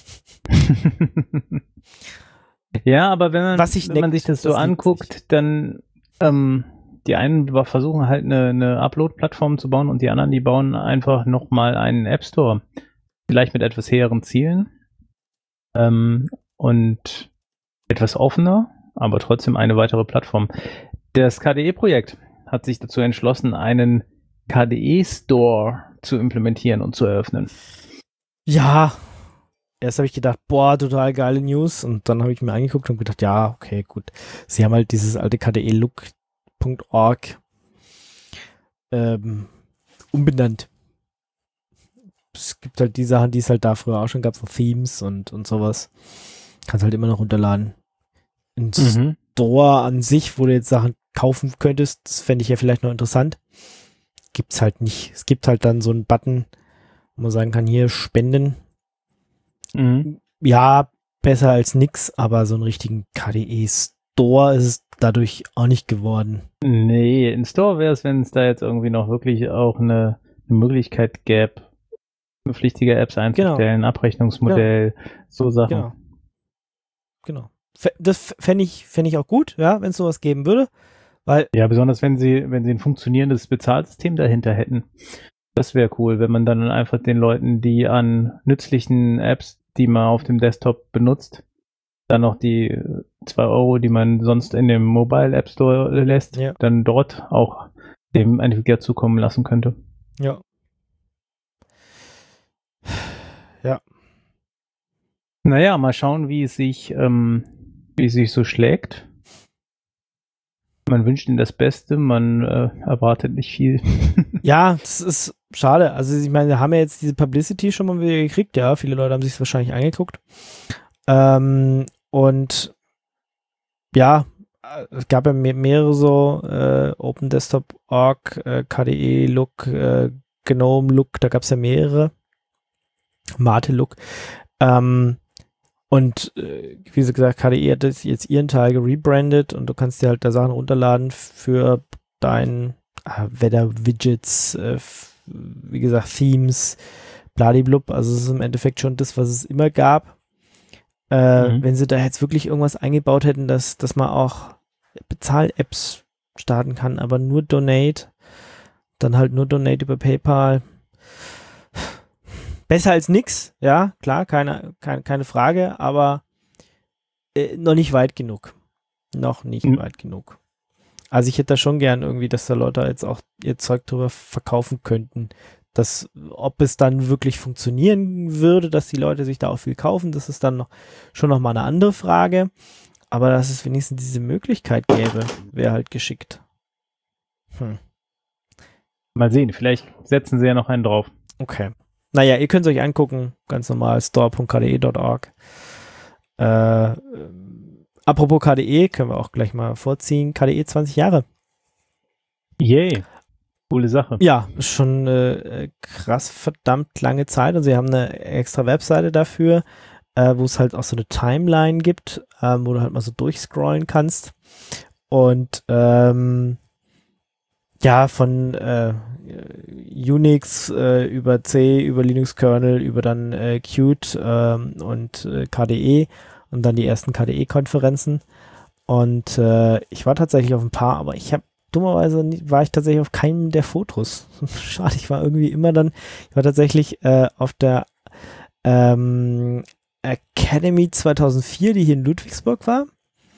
Ja, aber wenn man, Was sich wenn man neckt, sich das so das liegt anguckt, sich. dann ähm, die einen versuchen halt eine, eine Upload-Plattform zu bauen und die anderen, die bauen einfach nochmal einen App Store. Vielleicht mit etwas höheren Zielen ähm, und etwas offener, aber trotzdem eine weitere Plattform. Das K D E-Projekt hat sich dazu entschlossen, einen K D E-Store zu implementieren und zu eröffnen. Ja, erst habe ich gedacht, boah, total geile News. Und dann habe ich mir angeguckt und gedacht, ja, okay, gut. Sie haben halt dieses alte K D E Look Punkt org ähm, umbenannt. Es gibt halt die Sachen, die es halt da früher auch schon gab, so Themes und, und sowas. Kannst halt immer noch runterladen. Ein Mhm. Store an sich, wo du jetzt Sachen kaufen könntest, das fände ich ja vielleicht noch interessant. Gibt's halt nicht. Es gibt halt dann so einen Button, wo man sagen kann, hier spenden. Mhm. Ja, besser als nix, aber so einen richtigen K D E-Store ist es dadurch auch nicht geworden. Nee, in Store wäre es, wenn es da jetzt irgendwie noch wirklich auch eine, eine Möglichkeit gäbe, pflichtige Apps einzustellen, Abrechnungsmodell, so Sachen. Genau. Genau. F- Das fände ich, fänd ich auch gut, ja, wenn es sowas geben würde, weil, Ja, besonders wenn sie, wenn sie ein funktionierendes Bezahlsystem dahinter hätten. Das wäre cool, wenn man dann einfach den Leuten, die an nützlichen Apps, die man auf dem Desktop benutzt, dann noch die zwei Euro, die man sonst in dem Mobile App Store lässt, Ja. dann dort auch dem Entwickler zukommen lassen könnte. ja. Ja. Naja, mal schauen, wie es sich, ähm, wie es sich so schlägt. Man wünscht ihnen das Beste, man äh, erwartet nicht viel. Ja, das ist schade. Also ich meine, wir haben ja jetzt diese Publicity schon mal wieder gekriegt, ja. Viele Leute haben sich es wahrscheinlich angeguckt. Ähm, und ja, äh, es gab ja me- mehrere so äh, Open Desktop Punkt org, äh, K D E Look, äh, Gnome Look, da gab es ja mehrere. Mate Look. Ähm, und äh, wie gesagt, K D E hat das jetzt ihren Teil gerebrandet und du kannst dir halt da Sachen runterladen für dein äh, Wetter-Widgets, äh, f- wie gesagt, Themes, bladiblub. Also es ist im Endeffekt schon das, was es immer gab. Äh, Mhm. Wenn sie da jetzt wirklich irgendwas eingebaut hätten, dass, dass man auch Bezahl-Apps starten kann, aber nur Donate, dann halt nur Donate über PayPal. Besser als nix, ja, klar, keine, keine, keine Frage, aber äh, noch nicht weit genug. Noch nicht Mhm. weit genug. Also ich hätte da schon gern irgendwie, dass da Leute jetzt auch ihr Zeug drüber verkaufen könnten. Dass, ob es dann wirklich funktionieren würde, dass die Leute sich da auch viel kaufen, das ist dann noch, schon noch mal eine andere Frage. Aber dass es wenigstens diese Möglichkeit gäbe, wäre halt geschickt. Hm. Mal sehen, vielleicht setzen sie ja noch einen drauf. Okay. Naja, ihr könnt es euch angucken, ganz normal, store Punkt k d e Punkt org. Äh, ähm, apropos K D E, können wir auch gleich mal vorziehen. K D E zwanzig Jahre. Yay, coole Sache. Ja, ist schon äh, krass verdammt lange Zeit und sie haben eine extra Webseite dafür, äh, wo es halt auch so eine Timeline gibt, ähm, wo du halt mal so durchscrollen kannst. Und ähm, ja, von äh, Unix äh, über C, über Linux-Kernel, über dann äh, Qt ähm, und äh, K D E und dann die ersten K D E-Konferenzen. Und äh, ich war tatsächlich auf ein paar, aber ich habe dummerweise nie, war ich tatsächlich auf keinem der Fotos. Schade, ich war irgendwie immer dann, ich war tatsächlich äh, auf der ähm, Academy zweitausendvier, die hier in Ludwigsburg war.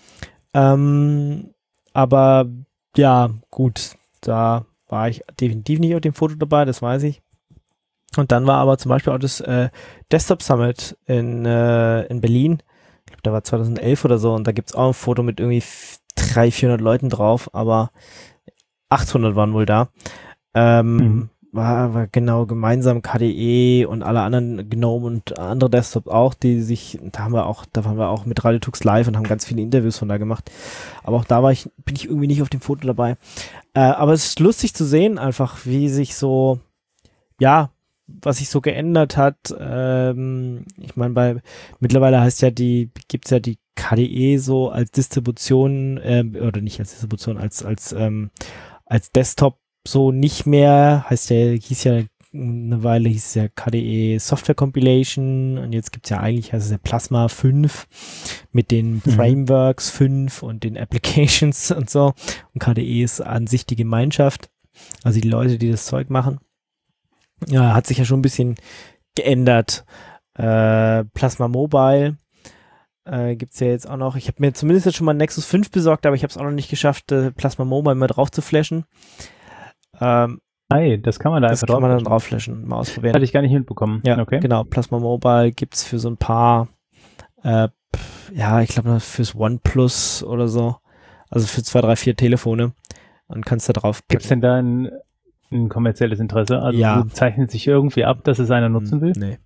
Ähm, aber ja, gut, da war ich definitiv nicht auf dem Foto dabei, das weiß ich. Und dann war aber zum Beispiel auch das äh, Desktop Summit in, äh, in Berlin. Ich glaube, da war zweitausendelf oder so und da gibt es auch ein Foto mit irgendwie dreihundert, vierhundert Leuten drauf, aber achthundert waren wohl da. Ähm, mhm. war, war genau gemeinsam K D E und alle anderen GNOME und andere Desktops auch, die sich, da haben wir auch, da waren wir auch mit Radiotux live und haben ganz viele Interviews von da gemacht. Aber auch da war ich, bin ich irgendwie nicht auf dem Foto dabei. Äh, aber es ist lustig zu sehen, einfach wie sich so, ja, was sich so geändert hat. Ähm, ich meine, bei mittlerweile heißt ja die, gibt's ja die K D E so als Distribution, äh, oder nicht als Distribution, als, als, ähm, als Desktop so nicht mehr, heißt ja, hieß ja eine Weile, hieß es ja K D E Software Compilation und jetzt gibt's ja eigentlich, heißt es ja Plasma fünf mit den mhm. Frameworks fünf und den Applications und so und K D E ist an sich die Gemeinschaft, also die Leute, die das Zeug machen. Ja, hat sich ja schon ein bisschen geändert. Äh, Plasma Mobile äh, gibt es ja jetzt auch noch. Ich habe mir zumindest jetzt schon mal Nexus fünf besorgt, aber ich habe es auch noch nicht geschafft, äh, Plasma Mobile mal drauf zu flashen. Ähm, Hey, das kann man da das einfach kann man dann drauf flashen, mal ausprobieren. Hatte ich gar nicht mitbekommen. Ja, okay. Genau. Plasma Mobile gibt es für so ein paar, äh, ja, ich glaube fürs OnePlus oder so. Also für zwei, drei, vier Telefone. Und kannst da drauf. Gibt es denn da ein ein kommerzielles Interesse? Also ja. zeichnet sich irgendwie ab, dass es einer nutzen will? Nee.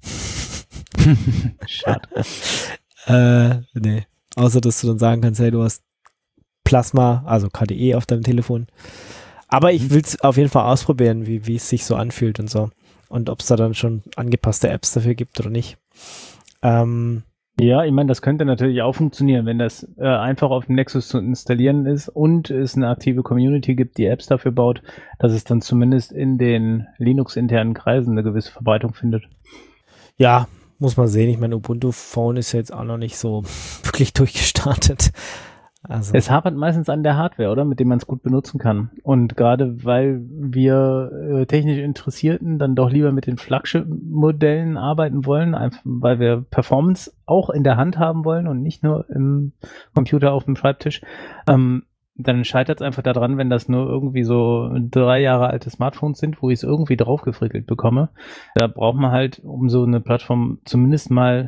Schade. äh, nee. Außer, dass du dann sagen kannst, hey, du hast Plasma, also K D E auf deinem Telefon. Aber ich will es auf jeden Fall ausprobieren, wie wie es sich so anfühlt und so. Und ob es da dann schon angepasste Apps dafür gibt oder nicht. Ähm, Ja, ich meine, das könnte natürlich auch funktionieren, wenn das äh, einfach auf dem Nexus zu installieren ist und es eine aktive Community gibt, die Apps dafür baut, dass es dann zumindest in den Linux-internen Kreisen eine gewisse Verbreitung findet. Ja, muss man sehen. Ich meine, Ubuntu Phone ist ja jetzt auch noch nicht so wirklich durchgestartet. Also. Es hapert meistens an der Hardware, oder? Mit dem man es gut benutzen kann. Und gerade weil wir äh, technisch Interessierten dann doch lieber mit den Flagship-Modellen arbeiten wollen, einfach weil wir Performance auch in der Hand haben wollen und nicht nur im Computer auf dem Schreibtisch, ähm, dann scheitert es einfach daran, wenn das nur irgendwie so drei Jahre alte Smartphones sind, wo ich es irgendwie draufgefrickelt bekomme. Da braucht man halt, um so eine Plattform zumindest mal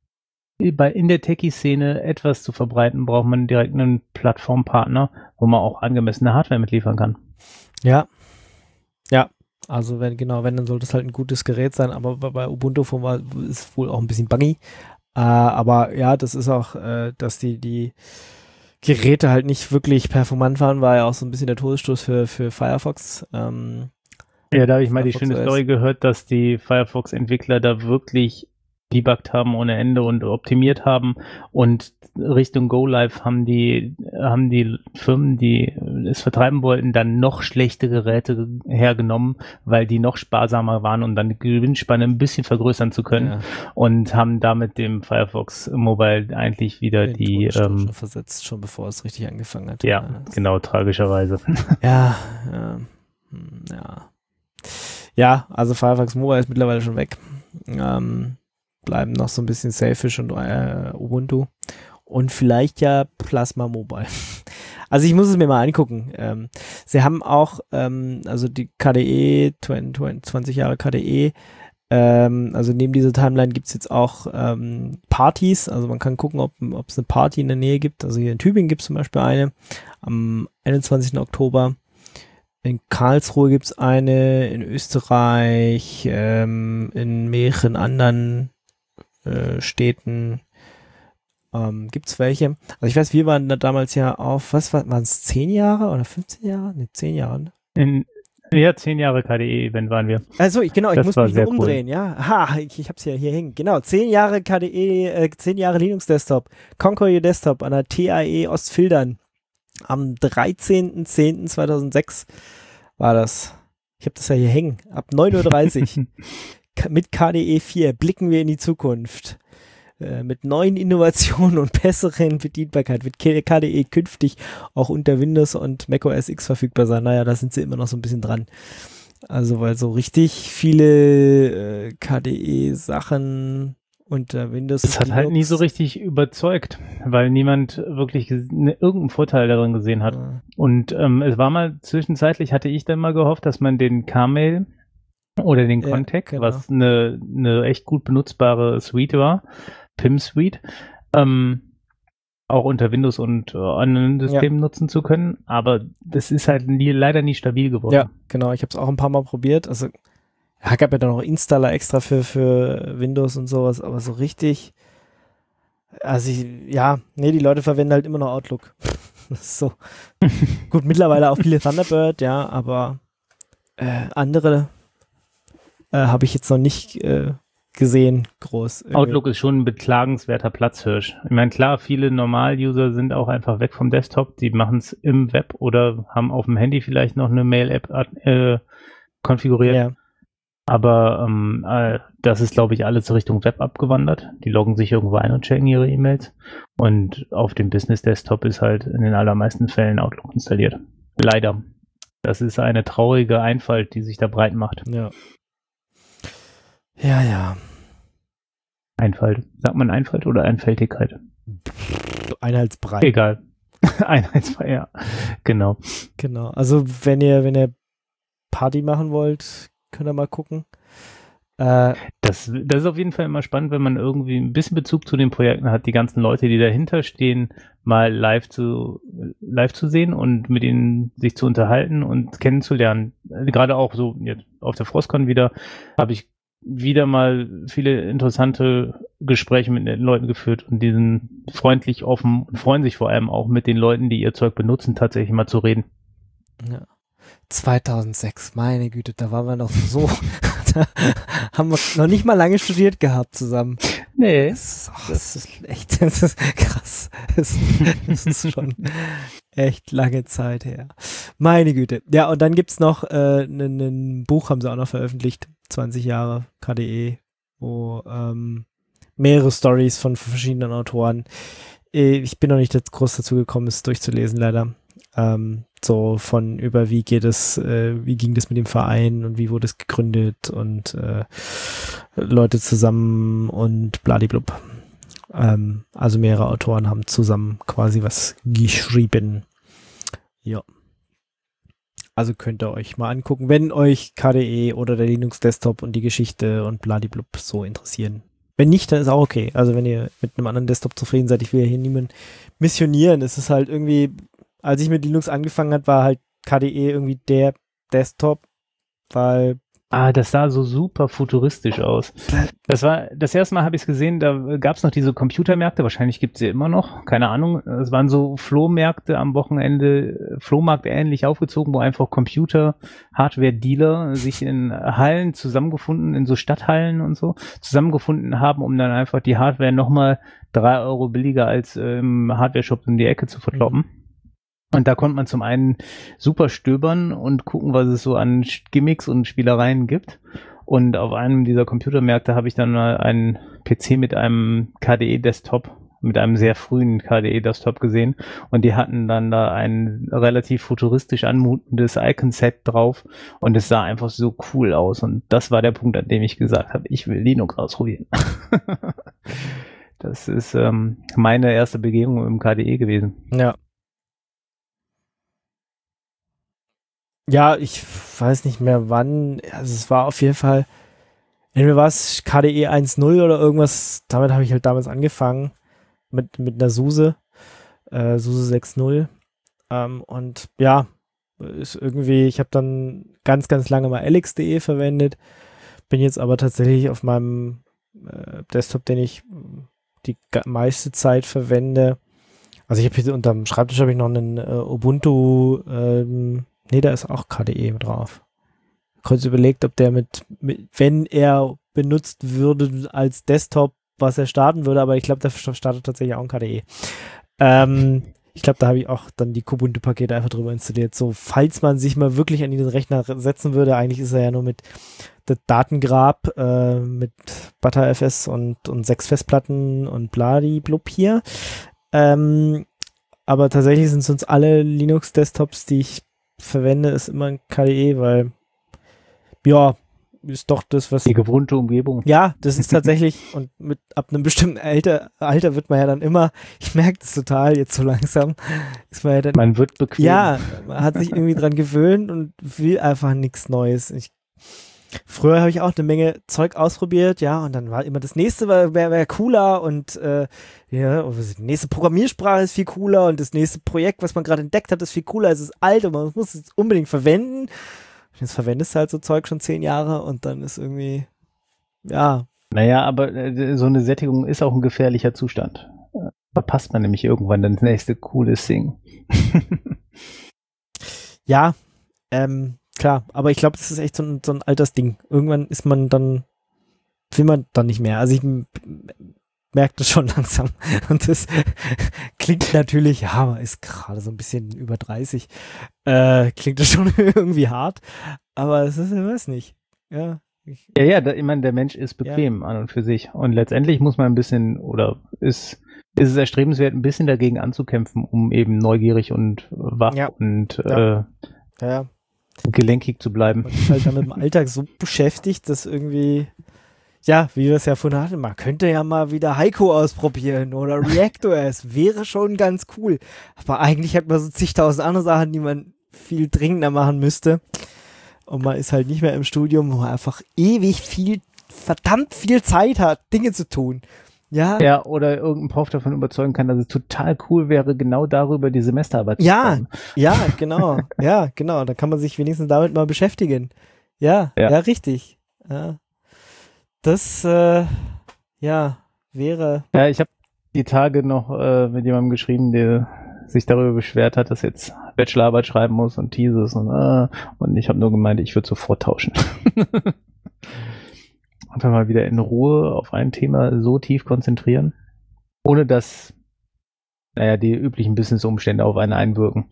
bei in der Techie-Szene etwas zu verbreiten, braucht man direkt einen Plattformpartner, wo man auch angemessene Hardware mitliefern kann. Ja, ja, also wenn, genau, wenn, dann sollte es halt ein gutes Gerät sein, aber bei, bei Ubuntu war, ist wohl auch ein bisschen buggy, äh, aber ja, das ist auch, äh, dass die, die Geräte halt nicht wirklich performant waren, war ja auch so ein bisschen der Todesstoß für, für Firefox. Ähm, ja, da habe ich mal die schöne Story gehört, dass die Firefox-Entwickler da wirklich debuggt haben ohne Ende und optimiert haben und Richtung Go Live haben die haben die Firmen, die es vertreiben wollten, dann noch schlechte Geräte hergenommen, weil die noch sparsamer waren, um dann die Gewinnspanne ein bisschen vergrößern zu können ja. Und haben damit dem Firefox Mobile eigentlich wieder den die ähm, schon versetzt, schon bevor es richtig angefangen hat. Ja, ja genau, tragischerweise. Ja, ja, ja. Ja, also Firefox Mobile ist mittlerweile schon weg. Ähm, bleiben noch so ein bisschen Sailfish und äh, Ubuntu und vielleicht ja Plasma Mobile. Also ich muss es mir mal angucken. Ähm, sie haben auch, ähm, also die K D E, zwanzig Jahre K D E, ähm, also neben dieser Timeline gibt es jetzt auch ähm, Partys, also man kann gucken, ob es eine Party in der Nähe gibt. Also hier in Tübingen gibt es zum Beispiel eine am einundzwanzigsten Oktober. In Karlsruhe gibt es eine, in Österreich, ähm, in mehreren anderen Äh, Städten ähm, gibt es welche. Also ich weiß, wir waren da damals ja auf, was waren es, zehn Jahre oder fünfzehn Jahre? Ne, zehn Jahre. Ne? In, ja, zehn Jahre K D E-Event waren wir. Also ich, genau, ich das muss mich nur umdrehen, cool. Ja. Ha, ich, ich hab's ja hier hängen. Genau, zehn Jahre K D E, äh, zehn Jahre Linux Desktop. Conquer Your Desktop an der T A E Ostfildern. Am dreizehnten zehnten zweitausendsechs war das. Ich habe das ja hier hängen. Ab neun Uhr dreißig. Mit K D E vier blicken wir in die Zukunft. Äh, mit neuen Innovationen und besseren Bedienbarkeit wird K D E künftig auch unter Windows und Mac O S X verfügbar sein. Naja, da sind sie immer noch so ein bisschen dran. Also, weil so richtig viele äh, K D E-Sachen unter Windows. Das hat halt nie so richtig überzeugt, weil niemand wirklich ne, irgendeinen Vorteil darin gesehen hat. Ja. Und ähm, es war mal zwischenzeitlich, hatte ich dann mal gehofft, dass man den K-Mail oder den Contact, ja, genau. was eine, eine echt gut benutzbare Suite war, P I M-Suite, ähm, auch unter Windows und äh, anderen Systemen ja. nutzen zu können, aber das ist halt nie, leider nie stabil geworden. Ja, genau, ich habe es auch ein paar Mal probiert, also ja, gab ja dann noch Installer extra für, für Windows und sowas, aber so richtig, also ich, ja, nee, die Leute verwenden halt immer noch Outlook. Das ist so. Gut, mittlerweile auch viele Thunderbird, ja, aber äh, andere äh, habe ich jetzt noch nicht äh, gesehen, groß. Irgendwie. Outlook ist schon ein beklagenswerter Platzhirsch. Ich meine, klar, viele Normal-User sind auch einfach weg vom Desktop, die machen es im Web oder haben auf dem Handy vielleicht noch eine Mail-App äh, konfiguriert. Ja. Aber ähm, äh, das ist, glaube ich, alles Richtung Web abgewandert. Die loggen sich irgendwo ein und checken ihre E-Mails. Und auf dem Business-Desktop ist halt in den allermeisten Fällen Outlook installiert. Leider. Das ist eine traurige Einfalt, die sich da breit macht. Ja. Ja, ja. Einfalt. Sagt man Einfalt oder Einfältigkeit? Einheitsbrei. Egal. Einheitsbrei, ja. Genau. Genau. Also wenn ihr, wenn ihr Party machen wollt, könnt ihr mal gucken. Äh, das, das ist auf jeden Fall immer spannend, wenn man irgendwie ein bisschen Bezug zu den Projekten hat, die ganzen Leute, die dahinter stehen, mal live zu, live zu sehen und mit ihnen sich zu unterhalten und kennenzulernen. Gerade auch so jetzt auf der Frostcon wieder habe ich wieder mal viele interessante Gespräche mit den Leuten geführt und die sind freundlich, offen und freuen sich vor allem auch mit den Leuten, die ihr Zeug benutzen, tatsächlich mal zu reden. Ja. zweitausendsechs, meine Güte, da waren wir noch so, da haben wir noch nicht mal lange studiert gehabt zusammen. Nee. Das ist, oh, das ist echt, das ist krass. Das, das ist schon echt lange Zeit her. Meine Güte. Ja, und dann gibt's noch äh, ein, ein Buch, haben sie auch noch veröffentlicht, zwanzig Jahre K D E, wo ähm, mehrere Stories von verschiedenen Autoren. Ich bin noch nicht groß dazu gekommen, es durchzulesen, leider. Ähm, so von über wie geht es, äh, wie ging das mit dem Verein und wie wurde es gegründet und äh, Leute zusammen und bladiblub. Ähm, also mehrere Autoren haben zusammen quasi was geschrieben. Ja. Also könnt ihr euch mal angucken, wenn euch K D E oder der Linux Desktop und die Geschichte und bladiblub so interessieren. Wenn nicht, dann ist auch okay. Also wenn ihr mit einem anderen Desktop zufrieden seid, ich will ja hier niemanden missionieren. Es ist halt irgendwie, als ich mit Linux angefangen habe, war halt K D E irgendwie der Desktop, weil... Ah, das sah so super futuristisch aus. Das war, das erste Mal habe ich es gesehen, da gab es noch diese Computermärkte, wahrscheinlich gibt es sie immer noch, keine Ahnung. Es waren so Flohmärkte am Wochenende, Flohmarkt ähnlich aufgezogen, wo einfach Computer, Hardware-Dealer sich in Hallen zusammengefunden, in so Stadthallen und so, zusammengefunden haben, um dann einfach die Hardware nochmal drei Euro billiger als im Hardware-Shop in die Ecke zu verkloppen. Mhm. Und da konnte man zum einen super stöbern und gucken, was es so an Gimmicks und Spielereien gibt. Und auf einem dieser Computermärkte habe ich dann mal einen P C mit einem K D E-Desktop, mit einem sehr frühen K D E-Desktop gesehen. Und die hatten dann da ein relativ futuristisch anmutendes Icon-Set drauf. Und es sah einfach so cool aus. Und das war der Punkt, an dem ich gesagt habe, ich will Linux ausprobieren. Das ist ähm, meine erste Begegnung im K D E gewesen. Ja. Ja, ich weiß nicht mehr wann, also es war auf jeden Fall, entweder war es K D E eins Punkt null oder irgendwas, damit habe ich halt damals angefangen, mit, mit einer SUSE, äh, SUSE sechs Punkt null ähm, und ja, ist irgendwie, ich habe dann ganz, ganz lange mal Alex Punkt de verwendet, bin jetzt aber tatsächlich auf meinem äh, Desktop, den ich die meiste Zeit verwende, also ich habe hier unterm Schreibtisch habe ich noch einen äh, Ubuntu, ähm, nee, da ist auch K D E drauf. Kurz überlegt, ob der mit, mit, wenn er benutzt würde als Desktop, was er starten würde, aber ich glaube, der startet tatsächlich auch ein K D E. Ähm, ich glaube, da habe ich auch dann die Kubuntu-Pakete einfach drüber installiert. So, falls man sich mal wirklich an diesen Rechner setzen würde, eigentlich ist er ja nur mit der Datengrab, äh, mit ButterFS und, und sechs Festplatten und bladiblub hier. Ähm, aber tatsächlich sind sonst alle Linux-Desktops, die ich verwende, ist immer ein K D E, weil ja, ist doch das, was... Die gewohnte Umgebung. Ja, das ist tatsächlich, und mit ab einem bestimmten Alter, Alter wird man ja dann immer, ich merke das total jetzt so langsam, ist man ja dann... Man wird bequem. Ja, man hat sich irgendwie dran gewöhnt und will einfach nichts Neues. Ich, früher habe ich auch eine Menge Zeug ausprobiert, ja, und dann war immer das nächste wäre wär cooler und äh, ja, die nächste Programmiersprache ist viel cooler und das nächste Projekt, was man gerade entdeckt hat, ist viel cooler, es ist alt und man muss es unbedingt verwenden. Jetzt verwendest du halt so Zeug schon zehn Jahre und dann ist irgendwie, ja. Naja, aber äh, so eine Sättigung ist auch ein gefährlicher Zustand. Äh, verpasst man nämlich irgendwann das nächste cooles Ding. Ja, ähm, klar, aber ich glaube, das ist echt so ein, so ein Altersding. Irgendwann ist man dann, will man dann nicht mehr. Also ich m- merke das schon langsam. Und das klingt natürlich, ja, man ist gerade so ein bisschen über dreißig. Äh, klingt das schon irgendwie hart, aber es ist, ich weiß nicht. Ja, ich, Ja, ja, da, ich meine, der Mensch ist bequem an und für sich. Und letztendlich muss man ein bisschen, oder ist, ist es erstrebenswert, ein bisschen dagegen anzukämpfen, um eben neugierig und wach Ja. und Ja. Äh, ja, gelenkig zu bleiben. man ist halt dann mit dem Alltag so beschäftigt, dass irgendwie, ja, wie wir es ja vorhin hatten, man könnte ja mal wieder Haiku ausprobieren oder React.os, wäre schon ganz cool. Aber eigentlich hat man so zigtausend andere Sachen, die man viel dringender machen müsste. Und man ist halt nicht mehr im Studium, wo man einfach ewig viel, verdammt viel Zeit hat, Dinge zu tun. Ja, Ja, oder irgendein Prof davon überzeugen kann, dass es total cool wäre, genau darüber die Semesterarbeit zu Ja. schreiben. ja, genau. Ja, genau. Da kann man sich wenigstens damit mal beschäftigen. Ja, ja, Ja. richtig. Ja. Das, äh, ja, wäre, Ja, ich habe die Tage noch äh, mit jemandem geschrieben, der sich darüber beschwert hat, dass jetzt Bachelorarbeit schreiben muss und Thesis und äh, und ich habe nur gemeint, ich würde sofort tauschen. Einfach mal wieder in Ruhe auf ein Thema so tief konzentrieren, ohne dass, naja, die üblichen Business-Umstände auf einen einwirken.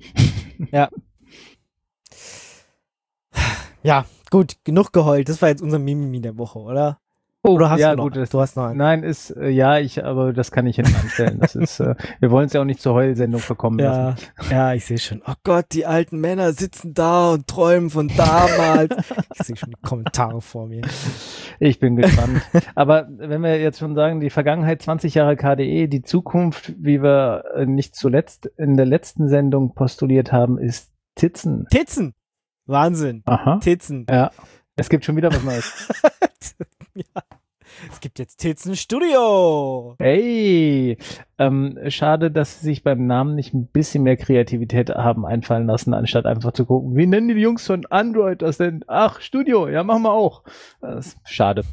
ja, gut, genug geheult. Das war jetzt unser Mimimi der Woche, oder? Oh, Oder hast ja, du noch? gut, das, Du hast noch einen. Nein, ist, äh, ja, ich, aber das kann ich hinten anstellen. Das ist, äh, wir wollen es ja auch nicht zur Heulsendung verkommen Ja, lassen. ja, ich sehe schon. Oh Gott, die alten Männer sitzen da und träumen von damals. Ich sehe schon die Kommentare vor mir. Ich bin gespannt. Aber wenn wir jetzt schon sagen, die Vergangenheit zwanzig Jahre K D E, die Zukunft, wie wir äh, nicht zuletzt in der letzten Sendung postuliert haben, ist Titzen. Titzen! Wahnsinn. Aha. Titzen. Ja. Es gibt schon wieder was Neues. Ja. Es gibt jetzt Titzen Studio. Hey! Ähm, schade, dass sie sich beim Namen nicht ein bisschen mehr Kreativität haben einfallen lassen, anstatt einfach zu gucken, wie nennen die Jungs von Android das denn? Ach, Studio, ja, machen wir auch. Das ist schade.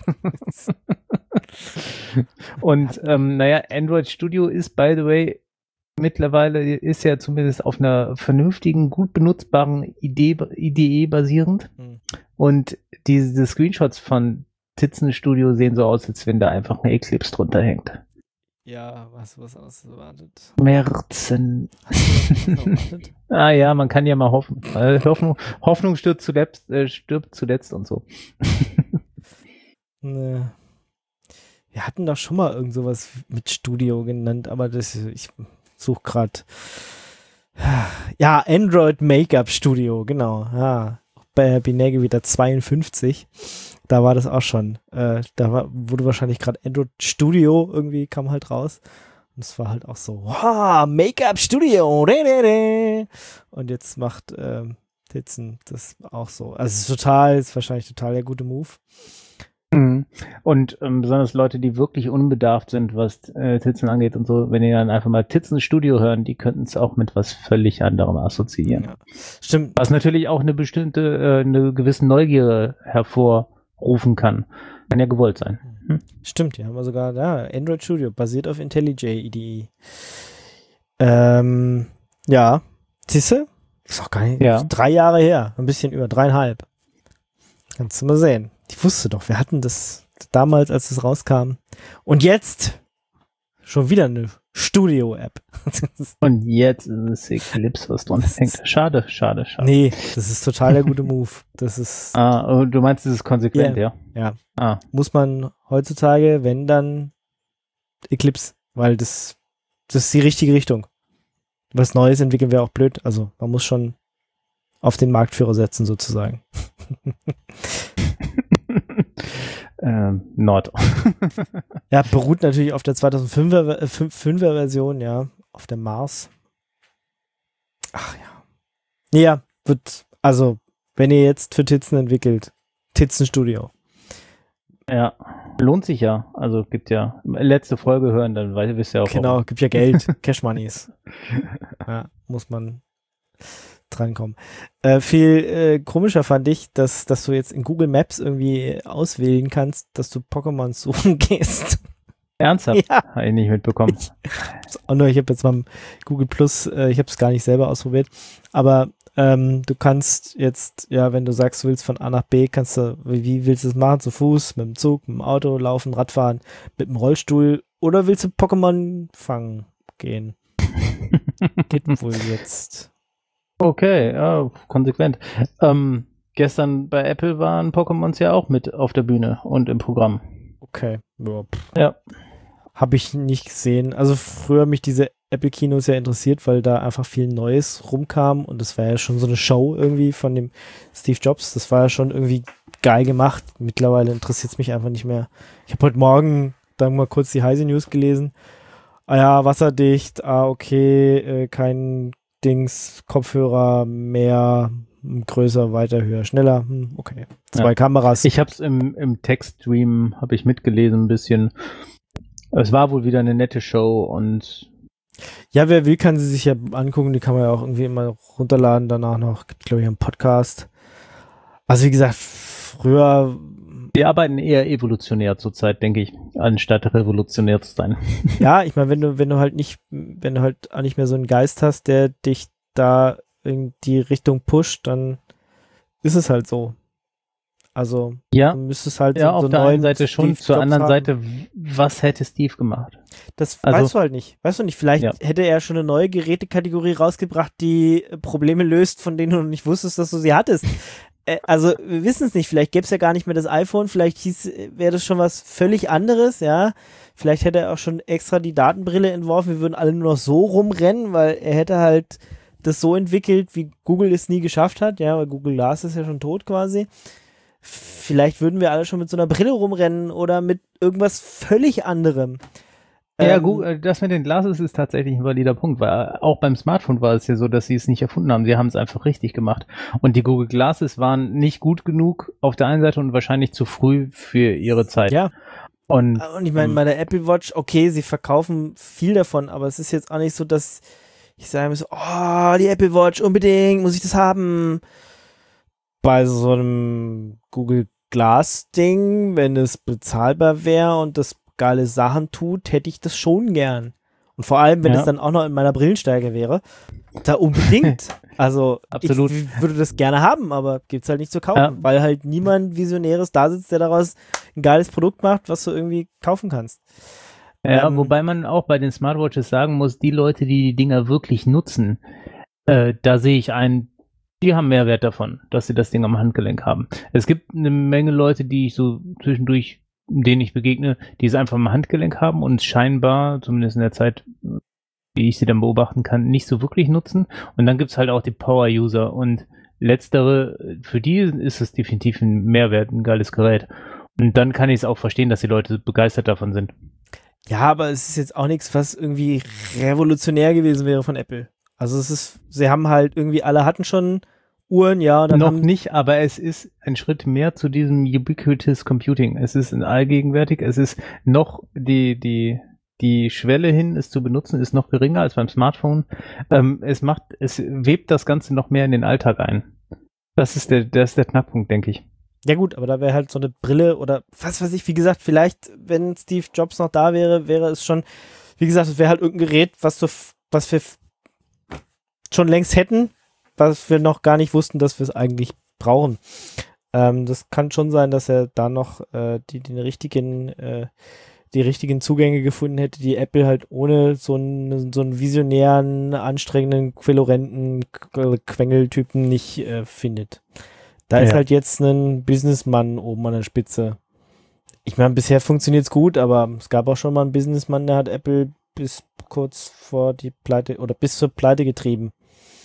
Und ähm, naja, Android Studio ist, by the way, mittlerweile ist ja zumindest auf einer vernünftigen, gut benutzbaren Idee, I D E basierend. Hm. Und diese Screenshots von Titzen Studio sehen so aus, als wenn da einfach ein Eclipse drunter hängt. Ja, was, was auswartet. Merzen. Hast du was erwartet? Ah ja, man kann ja mal hoffen. Äh, Hoffnung, Hoffnung stirbt zuletzt, äh, stirbt zuletzt und so. Ne. Wir hatten doch schon mal irgend sowas mit Studio genannt, aber das, ich suche gerade. Ja, Android Make-up Studio, genau. Ja. Bei Binäge wieder zweiundfünfzig. Da war das auch schon. Äh, da war, wurde wahrscheinlich gerade Android Studio irgendwie, kam halt raus. Und es war halt auch so, wow, Make-up Studio. Und jetzt macht ähm, Titzen das auch so. Also es ist total, ist wahrscheinlich total der gute Move. Mhm. Und ähm, besonders Leute, die wirklich unbedarft sind, was äh, Titzen angeht und so, wenn die dann einfach mal Titzen Studio hören, die könnten es auch mit was völlig anderem assoziieren. Ja. Stimmt. Was natürlich auch eine bestimmte, äh, eine gewisse Neugier hervorrufen kann. Kann ja gewollt sein. Hm? Stimmt, ja, haben wir sogar, ja, Android Studio, basiert auf IntelliJ I D E. Ähm, ja, siehste? Ist auch gar nicht, Ja. drei Jahre her, ein bisschen über, dreieinhalb. Kannst du mal sehen. Ich wusste doch, wir hatten das damals, als es rauskam. Und jetzt schon wieder eine Studio-App. Und jetzt ist es Eclipse, was drunter hängt. Schade, schade, schade. Nee, das ist total der gute Move. Das ist, Ah, du meinst, das ist konsequent, Yeah. ja? ja, Ah, muss man heutzutage, wenn dann Eclipse, weil das, das ist die richtige Richtung. Was Neues entwickeln wäre auch blöd. Also man muss schon auf den Marktführer setzen sozusagen. ähm, Nord. Ja, beruht natürlich auf der zweitausendfünfer äh, fünfer Version, ja, auf dem Mars. Ach ja. Ja, wird, also, wenn ihr jetzt für Titzen entwickelt, Titzenstudio. Ja, lohnt sich ja. Also gibt ja, letzte Folge hören, dann weißt, wisst ihr auch. Genau, warum. gibt ja Geld, Cash Moneys. Ja, muss man drankommen. Äh, viel äh, komischer fand ich, dass, dass du jetzt in Google Maps irgendwie auswählen kannst, dass du Pokémon suchen gehst. Ernsthaft? Ja. Habe ich nicht mitbekommen. Ich, oh no, ich habe jetzt mal Google Plus, äh, ich habe es gar nicht selber ausprobiert, aber ähm, du kannst jetzt, ja, wenn du sagst, du willst von A nach B, kannst du, wie, wie willst du es machen? Zu Fuß, mit dem Zug, mit dem Auto, laufen, Radfahren, mit dem Rollstuhl oder willst du Pokémon fangen gehen? Geht wohl jetzt. Okay, ja, konsequent. Ähm, gestern bei Apple waren Pokémons ja auch mit auf der Bühne und im Programm. Okay, ja. Ja. Habe ich nicht gesehen. Also früher mich diese Apple-Kinos ja interessiert, weil da einfach viel Neues rumkam und das war ja schon so eine Show irgendwie von dem Steve Jobs. Das war ja schon irgendwie geil gemacht. Mittlerweile interessiert es mich einfach nicht mehr. Ich habe heute Morgen dann mal kurz die Heise News gelesen. Ah ja, wasserdicht, ah okay, äh, kein Dings, Kopfhörer mehr, größer, weiter, höher, schneller, hm, okay. Zwei Ja. Kameras. Ich habe es im, im Textstream, habe ich mitgelesen ein bisschen. Es war wohl wieder eine nette Show und Ja, wer will, kann sie sich ja angucken. Die kann man ja auch irgendwie immer runterladen. Danach noch, gibt glaube ich einen Podcast. Also wie gesagt, früher... die arbeiten eher evolutionär zurzeit, denke ich, anstatt revolutionär zu sein. Ja, ich meine, wenn du, wenn du halt nicht, wenn du halt auch nicht mehr so einen Geist hast, der dich da in die Richtung pusht, dann ist es halt so. Also, Ja, du müsstest halt ja, so, auf so der neuen einen Seite schon, Steve zur Jobs anderen haben. Seite, was hätte Steve gemacht? Das Also- weißt du halt nicht. Weißt du nicht, vielleicht Ja. hätte er schon eine neue Gerätekategorie rausgebracht, die äh, Probleme löst, von denen du noch nicht wusstest, dass du sie hattest. Äh, also, wir wissen es nicht. Vielleicht gäbe es ja gar nicht mehr das iPhone. Vielleicht hieß, wäre das schon was völlig anderes, ja. Vielleicht hätte er auch schon extra die Datenbrille entworfen. Wir würden alle nur noch so rumrennen, weil er hätte halt das so entwickelt, wie Google es nie geschafft hat, ja, weil Google Glass ist ja schon tot quasi. Vielleicht würden wir alle schon mit so einer Brille rumrennen oder mit irgendwas völlig anderem. Ja, Ähm, Google, das mit den Glasses ist tatsächlich ein valider Punkt, weil auch beim Smartphone war es ja so, dass sie es nicht erfunden haben. Sie haben es einfach richtig gemacht. Und die Google Glasses waren nicht gut genug auf der einen Seite und wahrscheinlich zu früh für ihre Zeit. Ja. Und, Und ich meine, ähm, bei der Apple Watch, okay, sie verkaufen viel davon, aber es ist jetzt auch nicht so, dass ich sage so, oh, die Apple Watch, unbedingt, muss ich das haben. Bei so einem Google Glass Ding, wenn es bezahlbar wäre und das geile Sachen tut, hätte ich das schon gern. Und vor allem, wenn Ja. es dann auch noch in meiner Brillenstärke wäre, da unbedingt. Also, Absolut. ich würde das gerne haben, aber gibt's halt nicht zu kaufen, Ja. weil halt niemand Visionäres da sitzt, der daraus ein geiles Produkt macht, was du irgendwie kaufen kannst. ja, ähm, wobei man auch bei den Smartwatches sagen muss, die Leute, die die Dinger wirklich nutzen, äh, da sehe ich einen, die haben Mehrwert davon, dass sie das Ding am Handgelenk haben. Es gibt eine Menge Leute, die ich so zwischendurch, denen ich begegne, die es einfach am Handgelenk haben und scheinbar, zumindest in der Zeit, wie ich sie dann beobachten kann, nicht so wirklich nutzen. Und dann gibt es halt auch die Power-User und letztere, für die ist es definitiv ein Mehrwert, ein geiles Gerät. Und dann kann ich es auch verstehen, dass die Leute begeistert davon sind. Ja, aber es ist jetzt auch nichts, was irgendwie revolutionär gewesen wäre von Apple. Also es ist, sie haben halt irgendwie, alle hatten schon Uhren, ja. Und dann Noch haben, nicht, aber es ist ein Schritt mehr zu diesem Ubiquitous Computing. Es ist allgegenwärtig, es ist noch die, die, die Schwelle hin, es zu benutzen, ist noch geringer als beim Smartphone. Ähm, es macht, es webt das Ganze noch mehr in den Alltag ein. Das ist der, das ist der Knackpunkt, denke ich. Ja gut, aber da wäre halt so eine Brille oder was weiß ich, wie gesagt, vielleicht, wenn Steve Jobs noch da wäre, wäre es schon, wie gesagt, es wäre halt irgendein Gerät, was so, was wir f- schon längst hätten, was wir noch gar nicht wussten, dass wir es eigentlich brauchen. Ähm, das kann schon sein, dass er da noch äh, die, den richtigen, äh, die richtigen Zugänge gefunden hätte, die Apple halt ohne so einen, so einen visionären, anstrengenden, quälorenten Qu- Quengeltypen nicht äh, findet. Da ist Ja. halt jetzt ein Businessmann oben an der Spitze. Ich meine, bisher funktioniert es gut, aber es gab auch schon mal einen Businessmann, der hat Apple bis kurz vor die Pleite oder bis zur Pleite getrieben.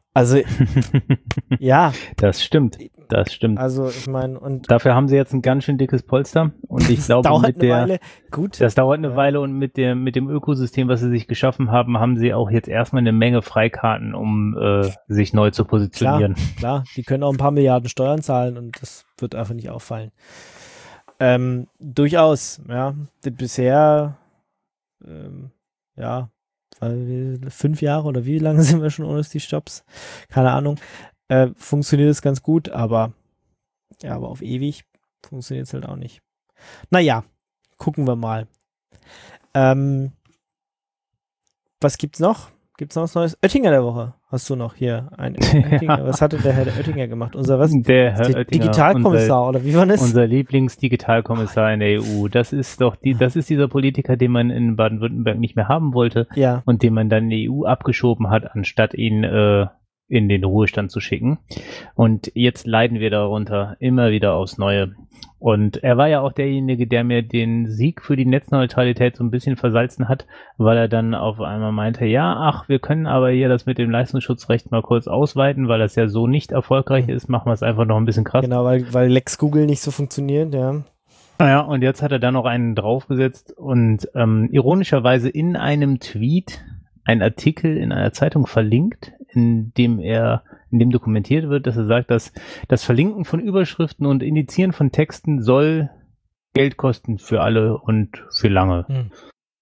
Also, ja. Das stimmt. Das stimmt. Also, ich meine, und. Dafür haben sie jetzt ein ganz schön dickes Polster. Und ich glaube, dauert mit eine der. Weile. Gut. Das dauert eine ja. Weile und mit dem, mit dem Ökosystem, was sie sich geschaffen haben, haben sie auch jetzt erstmal eine Menge Freikarten, um äh, sich neu zu positionieren. Klar, klar, die können auch ein paar Milliarden Steuern zahlen und das wird einfach nicht auffallen. Ähm, durchaus, ja. Die, bisher, ähm, ja, weil wir, fünf Jahre oder wie lange sind wir schon ohne Steve Jobs? Keine Ahnung. Äh, funktioniert es ganz gut, aber ja, aber auf ewig funktioniert es halt auch nicht. Naja, gucken wir mal. Ähm, was gibt's noch? Gibt's noch was Neues? Oettinger der Woche hast du noch hier. Ein Oettinger. Was hatte der Herr der Oettinger gemacht? Unser was? Der Herr Die, Oettinger, Digitalkommissar unser, oder wie war das? Unser Lieblingsdigitalkommissar in der E U. Das ist doch die, das ist dieser Politiker, den man in Baden-Württemberg nicht mehr haben wollte Ja. und den man dann in die E U abgeschoben hat, anstatt ihn äh, in den Ruhestand zu schicken. Und jetzt leiden wir darunter immer wieder aufs Neue. Und er war ja auch derjenige, der mir den Sieg für die Netzneutralität so ein bisschen versalzen hat, weil er dann auf einmal meinte, ja, ach, wir können aber hier das mit dem Leistungsschutzrecht mal kurz ausweiten, weil das ja so nicht erfolgreich ist, machen wir es einfach noch ein bisschen krass. Genau, weil, weil Lex Google nicht so funktioniert, ja. Naja, und jetzt hat er da noch einen draufgesetzt und ähm, ironischerweise in einem Tweet einen Artikel in einer Zeitung verlinkt, in dem er, in dem dokumentiert wird, dass er sagt, dass das Verlinken von Überschriften und Indizieren von Texten soll Geld kosten für alle und für lange. Hm.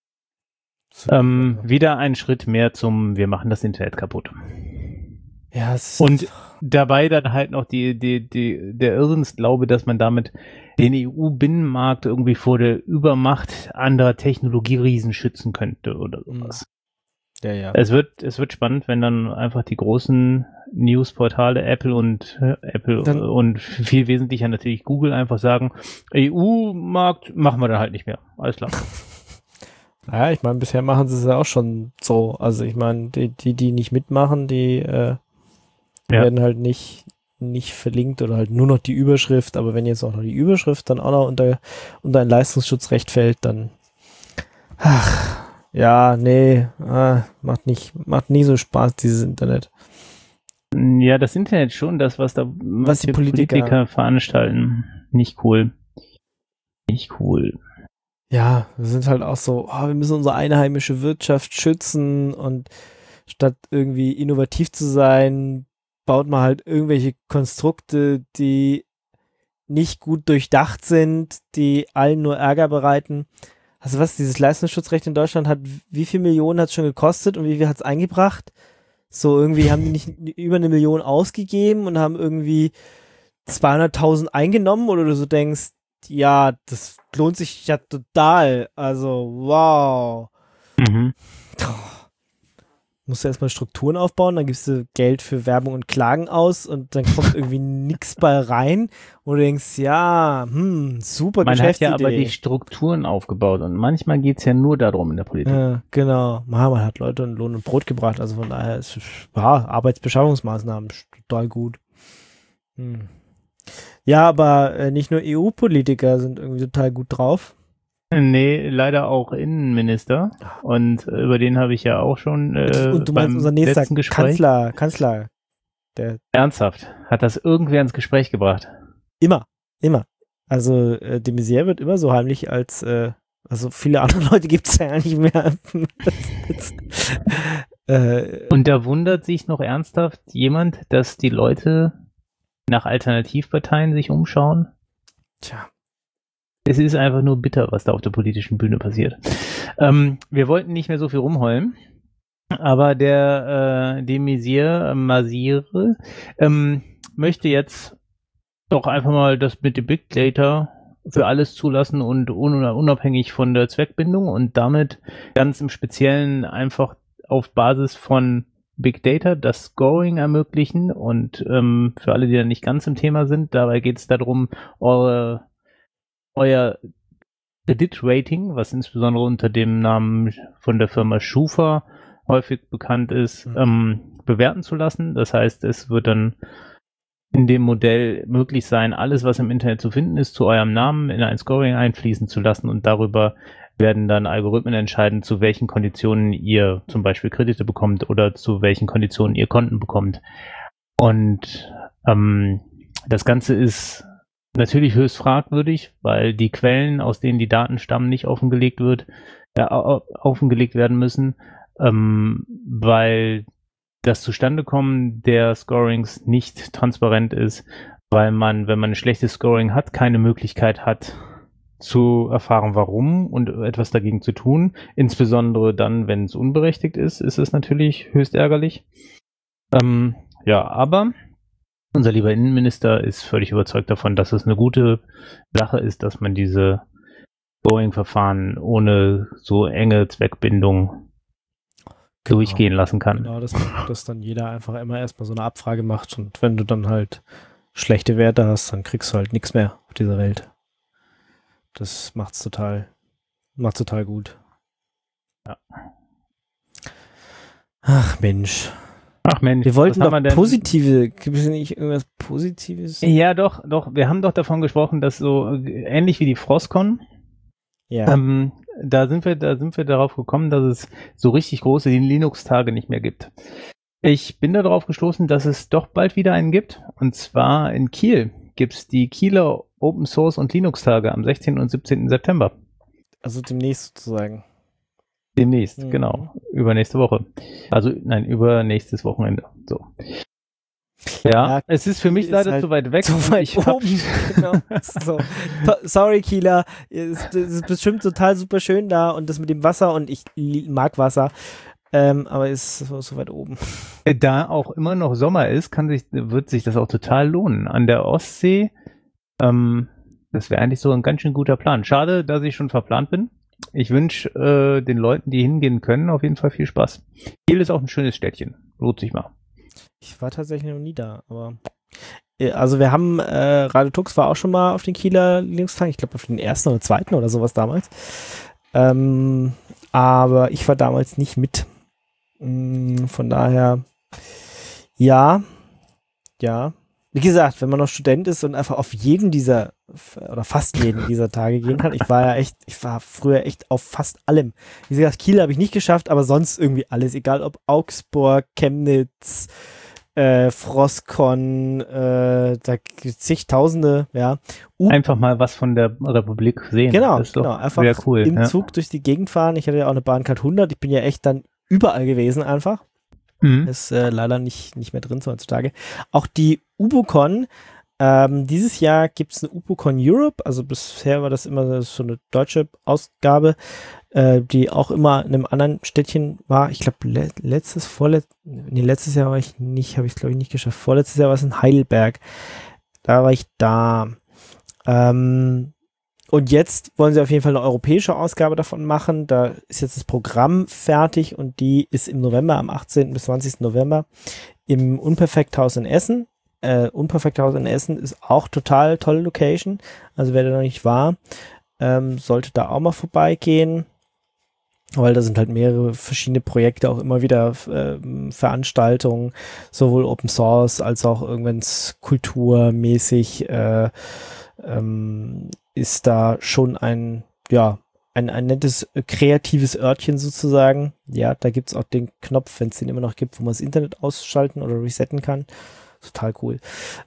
Ähm, wieder ein Schritt mehr zum, wir machen das Internet kaputt. Ja, es und dabei dann halt noch die, die, die, der Irrsinnsglaube, dass man damit den E U-Binnenmarkt irgendwie vor der Übermacht anderer Technologieriesen schützen könnte oder sowas. Hm. Ja, ja. Es wird, es wird spannend, wenn dann einfach die großen Newsportale Apple und äh, Apple dann, und viel wesentlicher natürlich Google einfach sagen, E U-Markt machen wir dann halt nicht mehr. Alles klar. Naja, ich meine, bisher machen sie es ja auch schon so. Also ich meine, die, die, die nicht mitmachen, die äh, ja. werden halt nicht, nicht verlinkt oder halt nur noch die Überschrift. Aber wenn jetzt auch noch die Überschrift dann auch noch unter, unter ein Leistungsschutzrecht fällt, dann ach, ja, nee, ah, macht nicht, macht nie so Spaß, dieses Internet. Ja, das Internet schon, das, was da was die Politiker, Politiker veranstalten. Nicht cool. Nicht cool. Ja, wir sind halt auch so, oh, wir müssen unsere einheimische Wirtschaft schützen und statt irgendwie innovativ zu sein, baut man halt irgendwelche Konstrukte, die nicht gut durchdacht sind, die allen nur Ärger bereiten. Also was, dieses Leistungsschutzrecht in Deutschland hat, wie viel Millionen hat es schon gekostet und wie viel hat es eingebracht? So irgendwie haben die nicht über eine Million ausgegeben und haben irgendwie zweihunderttausend eingenommen oder du so denkst, ja, das lohnt sich ja total. Also, wow. Mhm. Musst du erstmal Strukturen aufbauen, dann gibst du Geld für Werbung und Klagen aus und dann kommt irgendwie nichts bei rein und du denkst, ja, hm, super Man Geschäftsidee. Man hat ja aber die Strukturen aufgebaut und manchmal geht es ja nur darum in der Politik. Ja, genau. Man hat Leute in Lohn und Brot gebracht, also von daher ist ja, Arbeitsbeschaffungsmaßnahmen total gut. Hm. Ja, aber äh, nicht nur E U-Politiker sind irgendwie total gut drauf. Nee, leider auch Innenminister. Und äh, über den habe ich ja auch schon äh, und du beim meinst unser nächster letzten Gespräch. Kanzler, Kanzler. Der Ernsthaft? Hat das irgendwer ins Gespräch gebracht? Immer, immer. Also äh, de Maizière wird immer so heimlich als, äh, also viele andere Leute gibt es ja nicht mehr. äh, und da wundert sich noch ernsthaft jemand, dass die Leute nach Alternativparteien sich umschauen? Tja. Es ist einfach nur bitter, was da auf der politischen Bühne passiert. Ähm, wir wollten nicht mehr so viel rumheulen, aber der äh, de Maizière, äh, Maizière ähm, möchte jetzt doch einfach mal das mit dem Big Data für alles zulassen und un unabhängig von der Zweckbindung und damit ganz im Speziellen einfach auf Basis von Big Data das Scoring ermöglichen und ähm, für alle, die da nicht ganz im Thema sind, dabei geht es darum, eure euer Kreditrating, was insbesondere unter dem Namen von der Firma Schufa häufig bekannt ist, mhm. ähm, bewerten zu lassen. Das heißt, es wird dann in dem Modell möglich sein, alles, was im Internet zu finden ist, zu eurem Namen in ein Scoring einfließen zu lassen und darüber werden dann Algorithmen entscheiden, zu welchen Konditionen ihr zum Beispiel Kredite bekommt oder zu welchen Konditionen ihr Konten bekommt. Und ähm, das Ganze ist natürlich höchst fragwürdig, weil die Quellen, aus denen die Daten stammen, nicht offengelegt wird, äh, offengelegt werden müssen, ähm, weil das Zustandekommen der Scorings nicht transparent ist, weil man, wenn man ein schlechtes Scoring hat, keine Möglichkeit hat, zu erfahren, warum und etwas dagegen zu tun. Insbesondere dann, wenn es unberechtigt ist, ist es natürlich höchst ärgerlich. Ähm, ja, aber unser lieber Innenminister ist völlig überzeugt davon, dass es eine gute Sache ist, dass man diese Scoring-Verfahren ohne so enge Zweckbindung genau. durchgehen lassen kann. Genau, dass, dass dann jeder einfach immer erstmal so eine Abfrage macht und wenn du dann halt schlechte Werte hast, dann kriegst du halt nichts mehr auf dieser Welt. Das macht's total, macht's total gut. Ja. Ach Mensch. Ach Mensch. Wir wollten doch doch positive, gibt es nicht irgendwas Positives? Ja, doch, doch. Wir haben doch davon gesprochen, dass so ähnlich wie die Frostcon, ja. ähm, da sind wir, da sind wir darauf gekommen, dass es so richtig große Linux-Tage nicht mehr gibt. Ich bin darauf gestoßen, dass es doch bald wieder einen gibt. Und zwar in Kiel gibt es die Kieler Open Source und Linux-Tage am sechzehnten und siebzehnten September. Also demnächst sozusagen. Demnächst, mhm. genau. Übernächste Woche. Also, nein, übernächstes Wochenende. So. Ja, ja, es ist für mich ist leider halt zu weit weg. Zu weit ich oben. Genau. So. Sorry, Kieler. Es ist bestimmt total super schön da und das mit dem Wasser und ich mag Wasser. Ähm, aber es ist so, so weit oben. Da auch immer noch Sommer ist, kann sich, wird sich das auch total lohnen. An der Ostsee, ähm, das wäre eigentlich so ein ganz schön guter Plan. Schade, dass ich schon verplant bin. Ich wünsche äh, den Leuten, die hingehen können, auf jeden Fall viel Spaß. Kiel ist auch ein schönes Städtchen. Lohnt sich mal. Ich war tatsächlich noch nie da, aber also wir haben, äh, Radio Tux war auch schon mal auf den Kieler Linux-Tagen, ich glaube auf den ersten oder zweiten oder sowas damals. Ähm, aber ich war damals nicht mit. Von daher, ja, ja. Wie gesagt, wenn man noch Student ist und einfach auf jeden dieser, oder fast jeden dieser Tage gehen kann, ich war ja echt, ich war früher echt auf fast allem. Wie gesagt, Kiel habe ich nicht geschafft, aber sonst irgendwie alles, egal ob Augsburg, Chemnitz, äh, Frostcon, äh, da gibt es zigtausende, ja. U- einfach mal was von der Republik sehen. Genau, das ist doch genau, einfach cool, im ja. Zug durch die Gegend fahren. Ich hatte ja auch eine Bahncard hundert, ich bin ja echt dann überall gewesen einfach. Mhm. Ist äh, leider nicht, nicht mehr drin so heutzutage. Auch die UBOCon, ähm, dieses Jahr gibt es eine UBOCon Europe, also bisher war das immer so eine deutsche Ausgabe, äh, die auch immer in einem anderen Städtchen war. Ich glaube, le- letztes, vorletztes, nee, letztes Jahr war ich nicht, habe ich glaube ich nicht geschafft. Vorletztes Jahr war es in Heidelberg. Da war ich da. Ähm, Und jetzt wollen sie auf jeden Fall eine europäische Ausgabe davon machen. Da ist jetzt das Programm fertig und die ist im November, am achtzehnten bis zwanzigsten November im Unperfekthaus in Essen. Äh, Unperfekthaus in Essen ist auch total tolle Location. Also wer da noch nicht war, ähm, sollte da auch mal vorbeigehen, weil da sind halt mehrere verschiedene Projekte, auch immer wieder äh, Veranstaltungen, sowohl Open Source als auch irgendwanns kulturmäßig äh, ähm, ist da schon ein, ja, ein, ein nettes, kreatives Örtchen sozusagen. Ja, da gibt es auch den Knopf, wenn es den immer noch gibt, wo man das Internet ausschalten oder resetten kann. Total cool.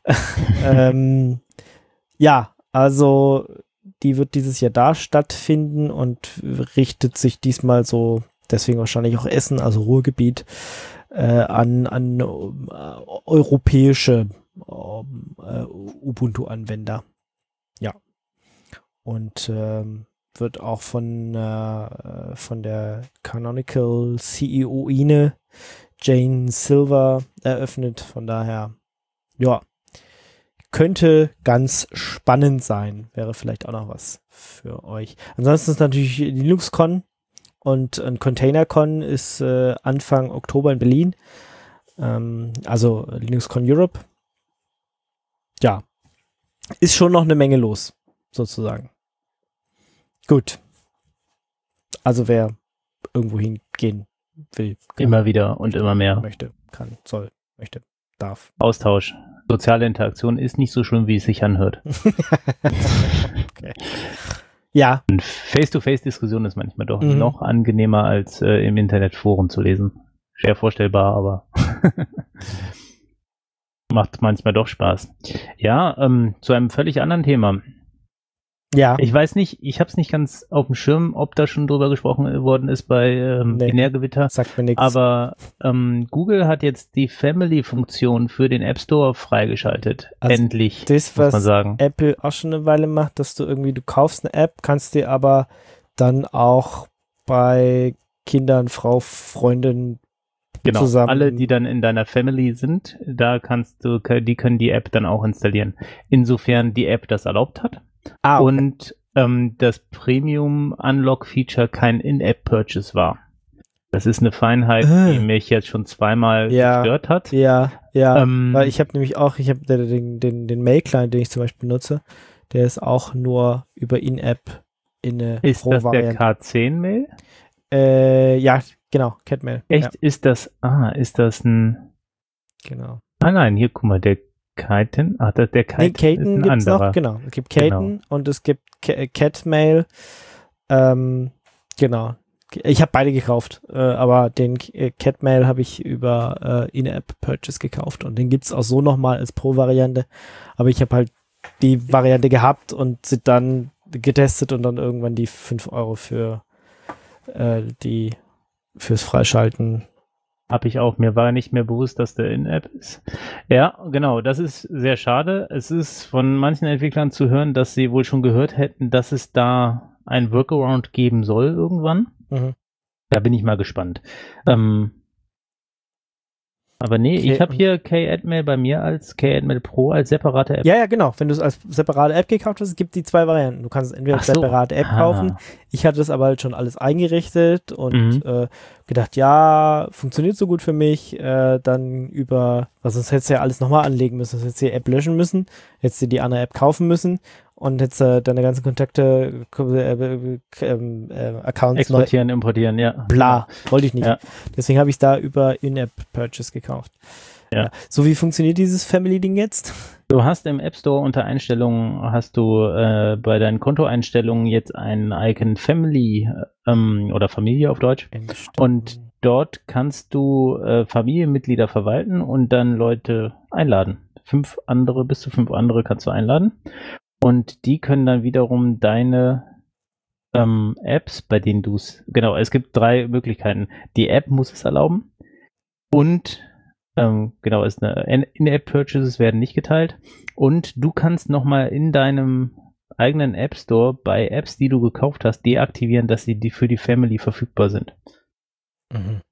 ähm, ja, also die wird dieses Jahr da stattfinden und richtet sich diesmal so, deswegen wahrscheinlich auch Essen, also Ruhrgebiet, äh, an, an äh, europäische äh, Ubuntu-Anwender. Ja. Und ähm, wird auch von, äh, von der Canonical C E O-Ine Jane Silver eröffnet. Von daher, ja, könnte ganz spannend sein. Wäre vielleicht auch noch was für euch. Ansonsten ist natürlich LinuxCon und ein ContainerCon ist äh, Anfang Oktober in Berlin. Ähm, also LinuxCon Europe. Ja, ist schon noch eine Menge los, sozusagen. Gut. Also wer irgendwo hingehen will. Kann, immer wieder und immer mehr. Möchte, kann, soll, möchte, darf. Austausch. Soziale Interaktion ist nicht so schlimm, wie es sich anhört. Okay. Ja. Und Face-to-Face-Diskussion ist manchmal doch Mhm. noch angenehmer, als äh, im Internet Foren zu lesen. Schwer vorstellbar, aber macht manchmal doch Spaß. Ja, ähm, zu einem völlig anderen Thema. Ja. Ich weiß nicht, ich habe es nicht ganz auf dem Schirm, ob da schon drüber gesprochen worden ist bei ähm, Nee. Binärgewitter. Sagt mir nichts. Aber ähm, Google hat jetzt die Family-Funktion für den App Store freigeschaltet. Also Endlich, das, muss was man sagen. Apple auch schon eine Weile macht, dass du irgendwie, du kaufst eine App, kannst dir aber dann auch bei Kindern, Frau, Freundin Genau, zusammen. alle, die dann in deiner Family sind, da kannst du, die können die App dann auch installieren. Insofern die App das erlaubt hat. Ah, okay. Und ähm, das Premium-Unlock-Feature kein In-App-Purchase war. Das ist eine Feinheit, Äh. die mich jetzt schon zweimal Ja. gestört hat. Ja, ja, Ähm, weil ich habe nämlich auch, ich habe den, den, den Mail-Client, den ich zum Beispiel nutze, der ist auch nur über In-App in eine Ist das der Pro-Variante. K zehn Mail? Äh, ja, genau, Catmail. Echt? Ist das, ah, ist das ein, Ja, genau. ah nein, hier, guck mal, der Kiten, ah, der, der Kiten Nee, ist Caten ein gibt's anderer. noch, genau. Es gibt Caten und es gibt Ca- Catmail. Ähm, genau. Ich habe beide gekauft, äh, aber den äh, Catmail habe ich über äh, In-App-Purchase gekauft und den gibt's auch so nochmal als Pro-Variante. Aber ich habe halt die Variante gehabt und sie dann getestet und dann irgendwann die fünf Euro für äh, die fürs Freischalten. Habe ich auch. Mir war nicht mehr bewusst, dass der In-App ist. Ja, genau. Das ist sehr schade. Es ist von manchen Entwicklern zu hören, dass sie wohl schon gehört hätten, dass es da ein Workaround geben soll irgendwann. Mhm. Da bin ich mal gespannt. Ähm, aber nee, Okay, ich habe und- hier K-Admail bei mir als K-Admail Pro als separate App. Ja, ja, genau. Wenn du es als separate App gekauft hast, es gibt die zwei Varianten. Du kannst entweder Ach als so. separate App Ah. kaufen. Ich hatte das aber halt schon alles eingerichtet und Mhm. äh, gedacht, ja, funktioniert so gut für mich. Äh, dann über, was sonst hättest du ja alles nochmal anlegen müssen. Sonst hättest du die App löschen müssen, hättest du die andere App kaufen müssen und hättest äh, deine ganzen Kontakte, äh, äh, äh, Accounts neu. Exportieren, importieren, ja. Bla, wollte ich nicht. Ja. Deswegen habe ich es da über In-App-Purchase gekauft. Ja. Ja. So, wie funktioniert dieses Family-Ding jetzt? Du hast im App Store unter Einstellungen, hast du äh, bei deinen Kontoeinstellungen jetzt ein Icon Family ähm, oder Familie auf Deutsch. Und dort kannst du äh, Familienmitglieder verwalten und dann Leute einladen. Fünf andere, bis zu fünf andere kannst du einladen. Und die können dann wiederum deine ähm, Apps, bei denen du es, genau, es gibt drei Möglichkeiten. Die App muss es erlauben und ähm, genau, ist eine In-App-Purchases werden nicht geteilt und du kannst nochmal in deinem eigenen App Store bei Apps, die du gekauft hast, deaktivieren, dass sie die für die Family verfügbar sind. Mhm.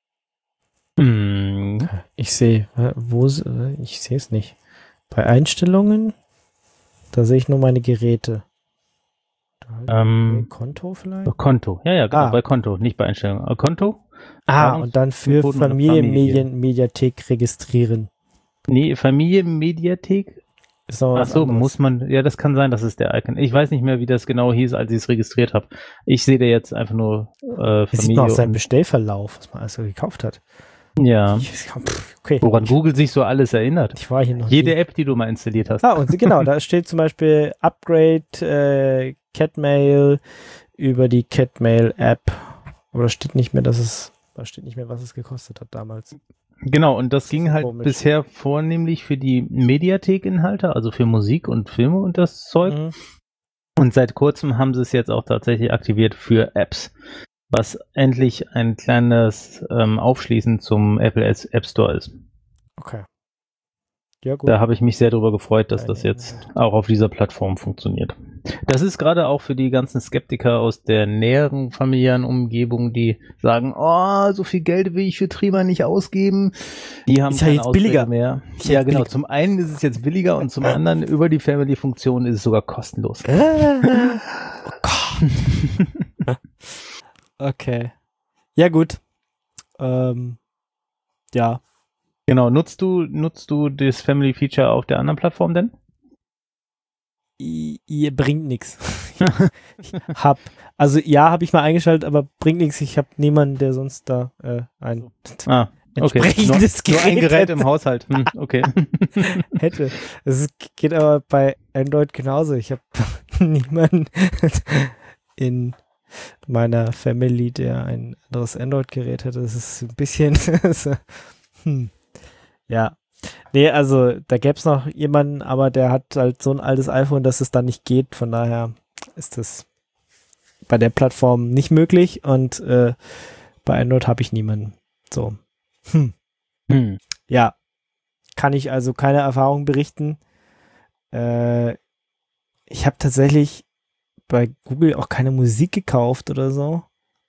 Mhm. Ich sehe, äh, wo s- äh, ich sehe es nicht. Bei Einstellungen, da sehe ich nur meine Geräte. Da, Ähm, Konto vielleicht? Konto, ja, ja, genau, Ah. bei Konto, nicht bei Einstellungen. Äh, Konto? Ah, Zahlungs- und dann für Methoden oder Familienmediathek registrieren. Nee, Familienmediathek. Ist noch Ach was so, anderes. muss man, ja, das kann sein, das ist der Icon. Ich weiß nicht mehr, wie das genau hieß, als ich es registriert habe. Ich sehe da jetzt einfach nur äh, Das sieht man Familie. auch seinen Und, Bestellverlauf, was man alles so gekauft hat. ja, Ich, pff, okay, woran Google sich so alles erinnert. ich war hier noch Jede nie. App, die du mal installiert hast. Ah, und sie- genau, da steht zum Beispiel Upgrade äh, Catmail über die Catmail-App. Aber da steht nicht mehr, dass es, da steht nicht mehr, was es gekostet hat damals. Genau, und das Das ging ist halt komisch. bisher vornehmlich für die Mediathek-Inhalte, also für Musik und Filme und das Zeug. Mhm. Und seit kurzem haben sie es jetzt auch tatsächlich aktiviert für Apps, was endlich ein kleines ähm, Aufschließen zum Apple App Store ist. Okay. Ja, gut. Da habe ich mich sehr darüber gefreut, dass Keine das jetzt auch auf dieser Plattform funktioniert. Das ist gerade auch für die ganzen Skeptiker aus der näheren familiären Umgebung, die sagen, oh, so viel Geld will ich für Trima nicht ausgeben. Die haben Ist ja keine jetzt Auswege billiger. mehr. Ist ja Ja, jetzt genau. billiger. Zum einen ist es jetzt billiger und zum anderen über die Family-Funktion ist es sogar kostenlos. Äh, oh Gott. Okay. Ja, gut. Ähm, ja. Genau. Nutzt du, nutzt du das Family-Feature auf der anderen Plattform denn? I- Ihr bringt nichts. Ich hab, also ja, habe ich mal eingeschaltet, aber bringt nichts. Ich habe niemanden, der sonst da äh, ein Ah, okay. entsprechendes Nur, nur ein Gerät Gerät hätte. im Haushalt. Hm, okay. hätte. Es ist- geht aber bei Android genauso. Ich habe niemanden in meiner Family, der ein anderes Android-Gerät hat. Das ist ein bisschen hm. ja. Nee, also da gäbe es noch jemanden, aber der hat halt so ein altes iPhone, dass es dann nicht geht. Von daher ist das bei der Plattform nicht möglich und äh, bei Android habe ich niemanden. So. Hm. Hm. Ja. Kann ich also keine Erfahrung berichten. Äh, ich habe tatsächlich bei Google auch keine Musik gekauft oder so.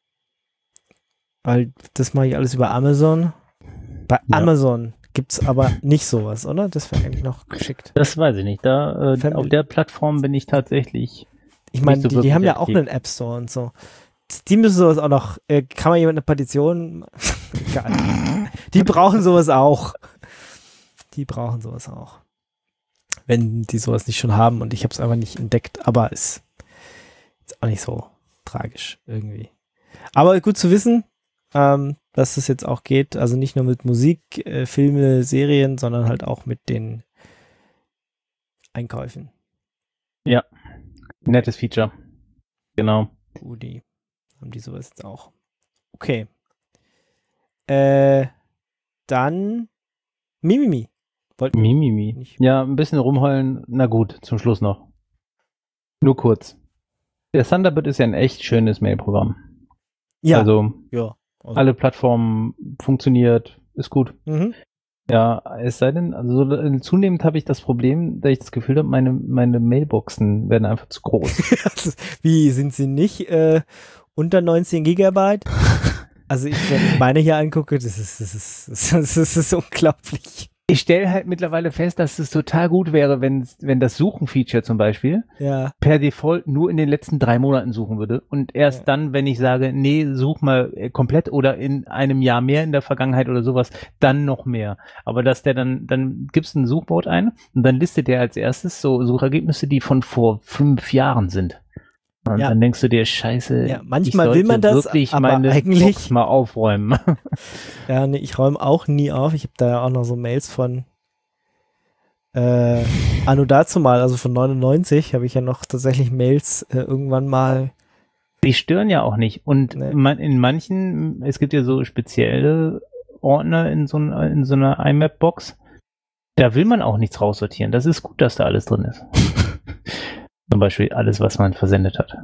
Weil das mache ich alles über Amazon. Bei Ja. Amazon gibt es aber nicht sowas, oder? Das wäre eigentlich noch geschickt. Das weiß ich nicht. Da, äh, Family- auf der Plattform bin ich tatsächlich. Ich meine, nicht so die, die wirklich haben ja auch aktiv. einen App Store und so. Die müssen sowas auch noch. Äh, kann man jemand eine Petition? Egal. Die brauchen sowas auch. Die brauchen sowas auch. Wenn die sowas nicht schon haben und ich habe es einfach nicht entdeckt, aber ist, ist auch nicht so tragisch irgendwie. Aber gut zu wissen, ähm, dass es jetzt auch geht, also nicht nur mit Musik, äh, Filme, Serien, sondern halt auch mit den Einkäufen. Nettes Feature. Genau. Udi, haben die sowas jetzt auch. Okay. Äh, dann Mimimi. Wollten wir Mimimi. nicht. Ja, ein bisschen rumheulen. Na gut, zum Schluss noch. Nur kurz. Der Thunderbird ist ja ein echt schönes Mail-Programm. Ja, Also ja. Also, alle Plattformen funktioniert, ist gut. mhm. Ja, es sei denn, also so, äh, zunehmend habe ich das Problem, dass ich das Gefühl habe, meine, meine Mailboxen werden einfach zu groß. Wie, sind sie nicht äh, unter neunzehn Gigabyte? Also ich, wenn ich meine hier angucke, das ist, das ist, das ist, das ist unglaublich. Ich stelle halt mittlerweile fest, dass es total gut wäre, wenn, wenn das Suchen-Feature zum Beispiel Ja, per Default nur in den letzten drei Monaten suchen würde und erst Ja. dann, wenn ich sage, nee, such mal äh, komplett oder in einem Jahr mehr in der Vergangenheit oder sowas, dann noch mehr. Aber dass der dann, dann gibst du ein Suchwort ein und dann listet der als erstes so Suchergebnisse, die von vor fünf Jahren sind. Und Ja. dann denkst du dir, scheiße, Ja, manchmal ich will man sollte das, wirklich aber meine eigentlich- Box mal aufräumen. ja, nee, ich räume auch nie auf. Ich habe da ja auch noch so Mails von äh, Anno dazu mal, also von neunundneunzig, habe ich ja noch tatsächlich Mails äh, irgendwann mal. Die stören ja auch nicht. Und Nee. man, in manchen, es gibt ja so spezielle Ordner in so, ein- in so einer I M A P-Box, da will man auch nichts raussortieren. Das ist gut, dass da alles drin ist. Zum Beispiel alles, was man versendet hat.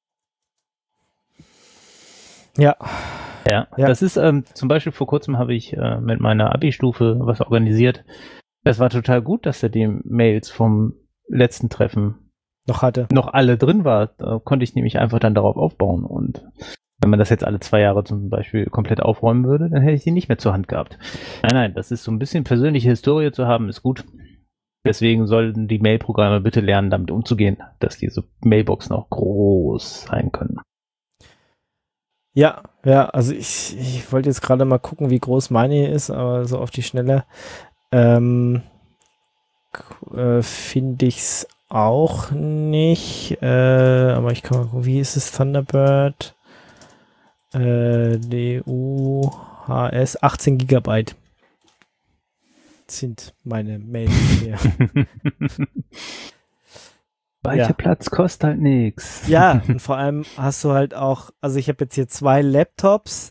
Ja, Ja, Ja. das ist, ähm, zum Beispiel vor kurzem habe ich äh, mit meiner Abi-Stufe was organisiert. Das war total gut, dass da die Mails vom letzten Treffen noch hatte. noch alle drin war. Da konnte ich nämlich einfach dann darauf aufbauen. Und wenn man das jetzt alle zwei Jahre zum Beispiel komplett aufräumen würde, dann hätte ich die nicht mehr zur Hand gehabt. Nein, nein, das ist so ein bisschen persönliche Historie zu haben, ist gut. Deswegen sollten die Mail-Programme bitte lernen, damit umzugehen, dass diese Mailboxen auch groß sein können. Ja, ja, also ich, ich wollte jetzt gerade mal gucken, wie groß meine hier ist, aber so auf die Schnelle ähm, k- äh, finde ich es auch nicht. Äh, aber ich kann mal gucken, wie ist es Thunderbird? Äh, D U H S, achtzehn Gigabyte sind meine Mails hier. Speicherplatz kostet halt nichts. Ja, und vor allem hast du halt auch, also ich habe jetzt hier zwei Laptops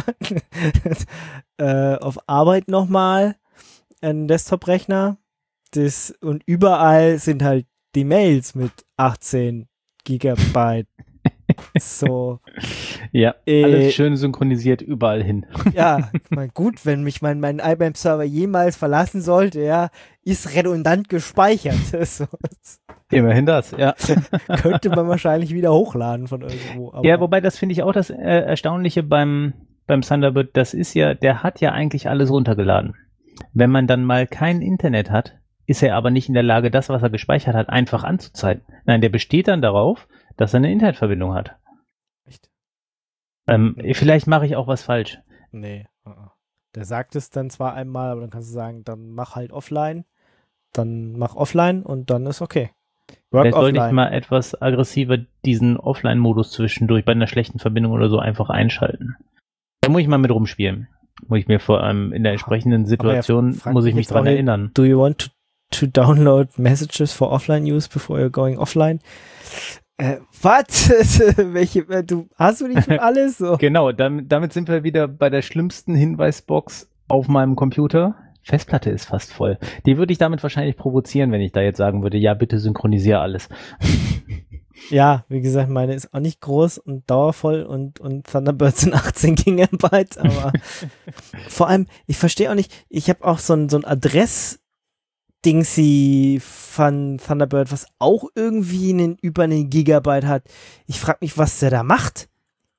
äh, auf Arbeit nochmal, einen Desktop-Rechner, das, und überall sind halt die Mails mit achtzehn Gigabyte. So, Ja, Äh, alles schön synchronisiert überall hin. ja, ich mein, gut, wenn mich mein, mein I B M Server jemals verlassen sollte, ja, ist redundant gespeichert. So, das Immerhin das, ja. könnte man wahrscheinlich wieder hochladen von irgendwo. Aber Ja, wobei das finde ich auch das äh, Erstaunliche beim, beim Thunderbird, das ist ja, der hat ja eigentlich alles runtergeladen. Wenn man dann mal kein Internet hat, ist er aber nicht in der Lage, das, was er gespeichert hat, einfach anzuzeigen. Nein, der besteht dann darauf, dass er eine Internetverbindung hat. Echt? Ähm, vielleicht mache ich auch was falsch. Nee. uh-uh. Der sagt es dann zwar einmal, aber dann kannst du sagen, dann mach halt offline, dann mach offline und dann ist okay. Work Vielleicht sollte ich offline. mal etwas aggressiver diesen Offline-Modus zwischendurch bei einer schlechten Verbindung oder so einfach einschalten. Da muss ich mal mit rumspielen. Muss ich mir vor allem in der entsprechenden Situation, fragt muss ich mich mich jetzt dran auch, erinnern. Do you want to to download messages for offline use before you're going offline. Äh, was? Welche, du, hast du nicht schon alles? So. Genau, damit, damit sind wir wieder bei der schlimmsten Hinweisbox auf meinem Computer. Festplatte ist fast voll. Die würde ich damit wahrscheinlich provozieren, wenn ich da jetzt sagen würde, ja, bitte synchronisiere alles. Ja, wie gesagt, meine ist auch nicht groß und dauervoll und, und Thunderbird sind achtzehn Gigabyte, aber vor allem, ich verstehe auch nicht, ich habe auch so ein, so ein Adress-Dingsy von Thunderbird, was auch irgendwie einen, über einen Gigabyte hat. Ich frage mich, was der da macht.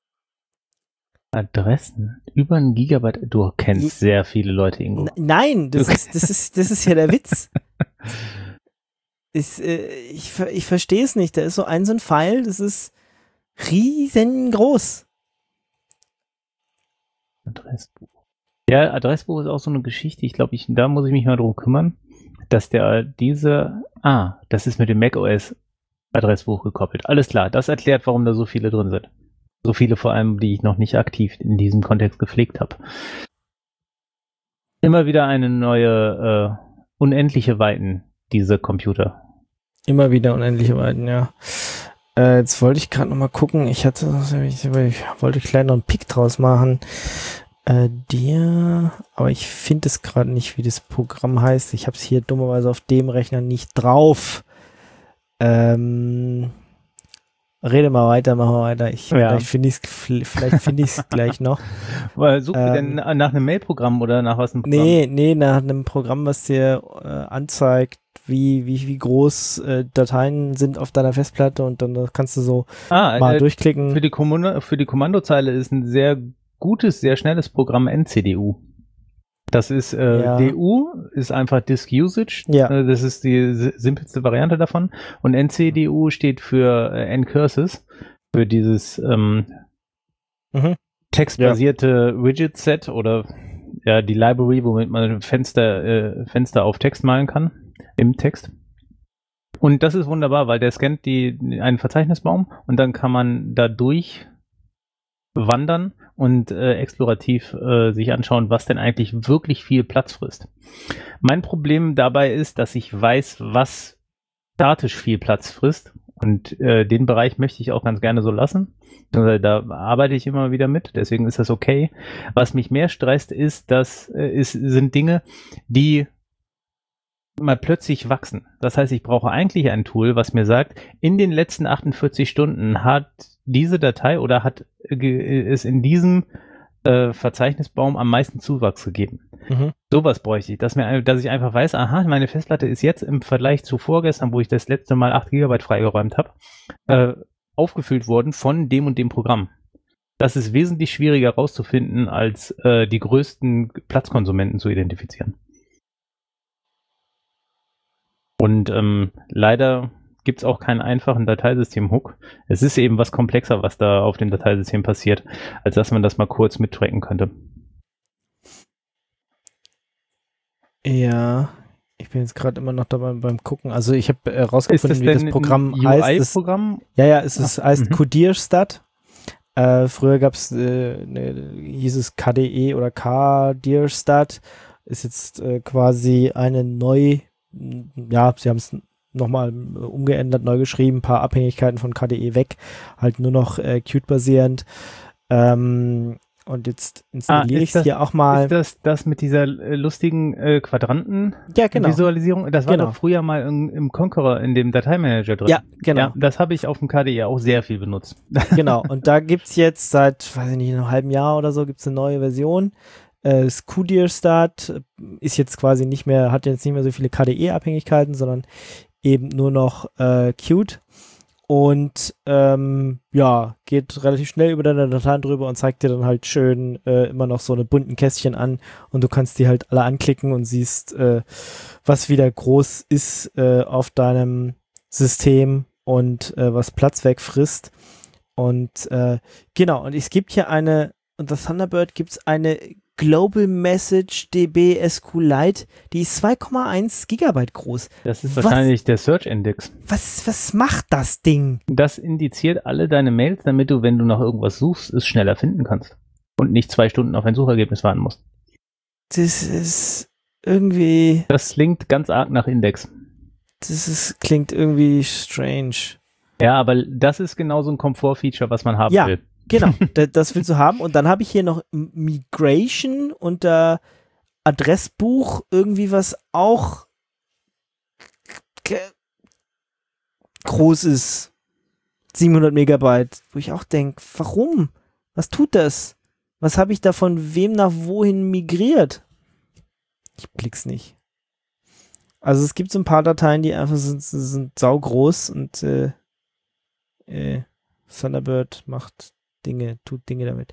Adressen? Über ein Gigabyte? Du kennst I- sehr viele Leute, Ingo. N- Nein, das ist, das ist, das ist ja der Witz. Ist, äh, ich, ver- ich verstehe es nicht. Da ist so ein so ein Pfeil, das ist riesengroß. Adressbuch. Ja, Adressbuch ist auch so eine Geschichte. Ich glaube, ich, da muss ich mich mal drum kümmern, dass der diese, ah, das ist mit dem macOS Adressbuch gekoppelt. Alles klar, das erklärt, warum da so viele drin sind. So viele vor allem, die ich noch nicht aktiv in diesem Kontext gepflegt habe. Immer wieder eine neue, äh, unendliche Weiten, diese Computer. Immer wieder unendliche Weiten, ja. Äh, jetzt wollte ich gerade noch mal gucken. Ich hatte, ich, ich wollte gleich noch einen Pick draus machen. Äh, dir, aber ich finde es gerade nicht, wie das Programm heißt. Ich habe es hier dummerweise auf dem Rechner nicht drauf. Ähm, rede mal weiter, machen wir weiter. Ich, Ja. Vielleicht finde ich es vielleicht finde ich es gleich noch. Weil sucht ihr Ähm, denn nach einem Mail-Programm oder nach was ein Programm? Nee, nee, nach einem Programm, was dir äh, anzeigt, wie, wie, wie groß äh, Dateien sind auf deiner Festplatte und dann kannst du so Ah, mal äh, durchklicken. für die, Kommando, für die Kommandozeile ist ein sehr gutes, sehr schnelles Programm N C D U. Das ist äh, Ja. D U, ist einfach Disk Usage. Ja. Äh, das ist die si- simpelste Variante davon. Und N C D U steht für äh, Ncurses, für dieses ähm, Mhm. textbasierte Widget-Set oder ja, die Library, womit man Fenster, äh, Fenster auf Text malen kann, im Text. Und das ist wunderbar, weil der scannt die, einen Verzeichnisbaum und dann kann man da durch wandern und äh, explorativ äh, sich anschauen, was denn eigentlich wirklich viel Platz frisst. Mein Problem dabei ist, dass ich weiß, was statisch viel Platz frisst und äh, den Bereich möchte ich auch ganz gerne so lassen. Da arbeite ich immer wieder mit, deswegen ist das okay. Was mich mehr stresst, ist, dass äh, ist, sind Dinge, die mal plötzlich wachsen. Das heißt, ich brauche eigentlich ein Tool, was mir sagt, in den letzten achtundvierzig Stunden hat diese Datei oder hat äh, es in diesem äh, Verzeichnisbaum am meisten Zuwachs gegeben. Mhm. Sowas bräuchte ich, dass, mir, dass ich einfach weiß, aha, meine Festplatte ist jetzt im Vergleich zu vorgestern, wo ich das letzte Mal acht Gigabyte freigeräumt habe, äh, aufgefüllt worden von dem und dem Programm. Das ist wesentlich schwieriger herauszufinden, als äh, die größten Platzkonsumenten zu identifizieren. Und ähm, leider gibt es auch keinen einfachen Dateisystem-Hook. Es ist eben was komplexer, was da auf dem Dateisystem passiert, als dass man das mal kurz mittracken könnte. Ja, ich bin jetzt gerade immer noch dabei beim Gucken. Also ich habe äh, rausgefunden, wie das Programm ein heißt. U Das, I-Programm? ja, ja, es ist, Ach, heißt mhm. Codierstat. Äh, früher gab es, äh, ne, hieß es K D E oder Codierstat. Ist jetzt äh, quasi eine neu, ja, sie haben es nochmal umgeändert, neu geschrieben, ein paar Abhängigkeiten von K D E weg, halt nur noch äh, Qt-basierend. Ähm, und jetzt installiere Ah, ich es hier auch mal. Ist das das mit dieser äh, lustigen äh, Quadranten-Visualisierung? Ja, genau. Das war Genau. doch früher mal in, im Conqueror in dem Dateimanager drin. Ja, genau. Ja, das habe ich auf dem K D E auch sehr viel benutzt. Genau, und da gibt es jetzt seit, weiß ich nicht, einem halben Jahr oder so, gibt es eine neue Version. Äh, das Qt-Start ist jetzt quasi nicht mehr, hat jetzt nicht mehr so viele K D E-Abhängigkeiten, sondern eben nur noch äh, Qt. Und ähm, ja, geht relativ schnell über deine Dateien drüber und zeigt dir dann halt schön äh, immer noch so eine bunten Kästchen an und du kannst die halt alle anklicken und siehst, äh, was wieder groß ist äh, auf deinem System und äh, was Platz wegfrisst. Und äh, genau, und es gibt hier eine, unter Thunderbird gibt es eine Global Message D B SQLite, die ist zwei Komma eins Gigabyte groß. Das ist Was? wahrscheinlich der Search-Index. Was, was macht das Ding? Das indiziert alle deine Mails, damit du, wenn du nach irgendwas suchst, es schneller finden kannst. Und nicht zwei Stunden auf ein Suchergebnis warten musst. Das ist, irgendwie... Das klingt ganz arg nach Index. Das ist, klingt irgendwie strange. Ja, aber das ist genau so ein Komfort-Feature, was man haben ja, will. Genau, das, das willst du haben. Und dann habe ich hier noch Migration unter Adressbuch, irgendwie was auch groß ist. siebenhundert Megabyte, wo ich auch denke, warum? Was tut das? Was habe ich da von wem nach wohin migriert? Ich blick's nicht. Also es gibt so ein paar Dateien, die einfach sind, sind saugroß und äh, äh, Thunderbird macht Dinge, tut Dinge damit.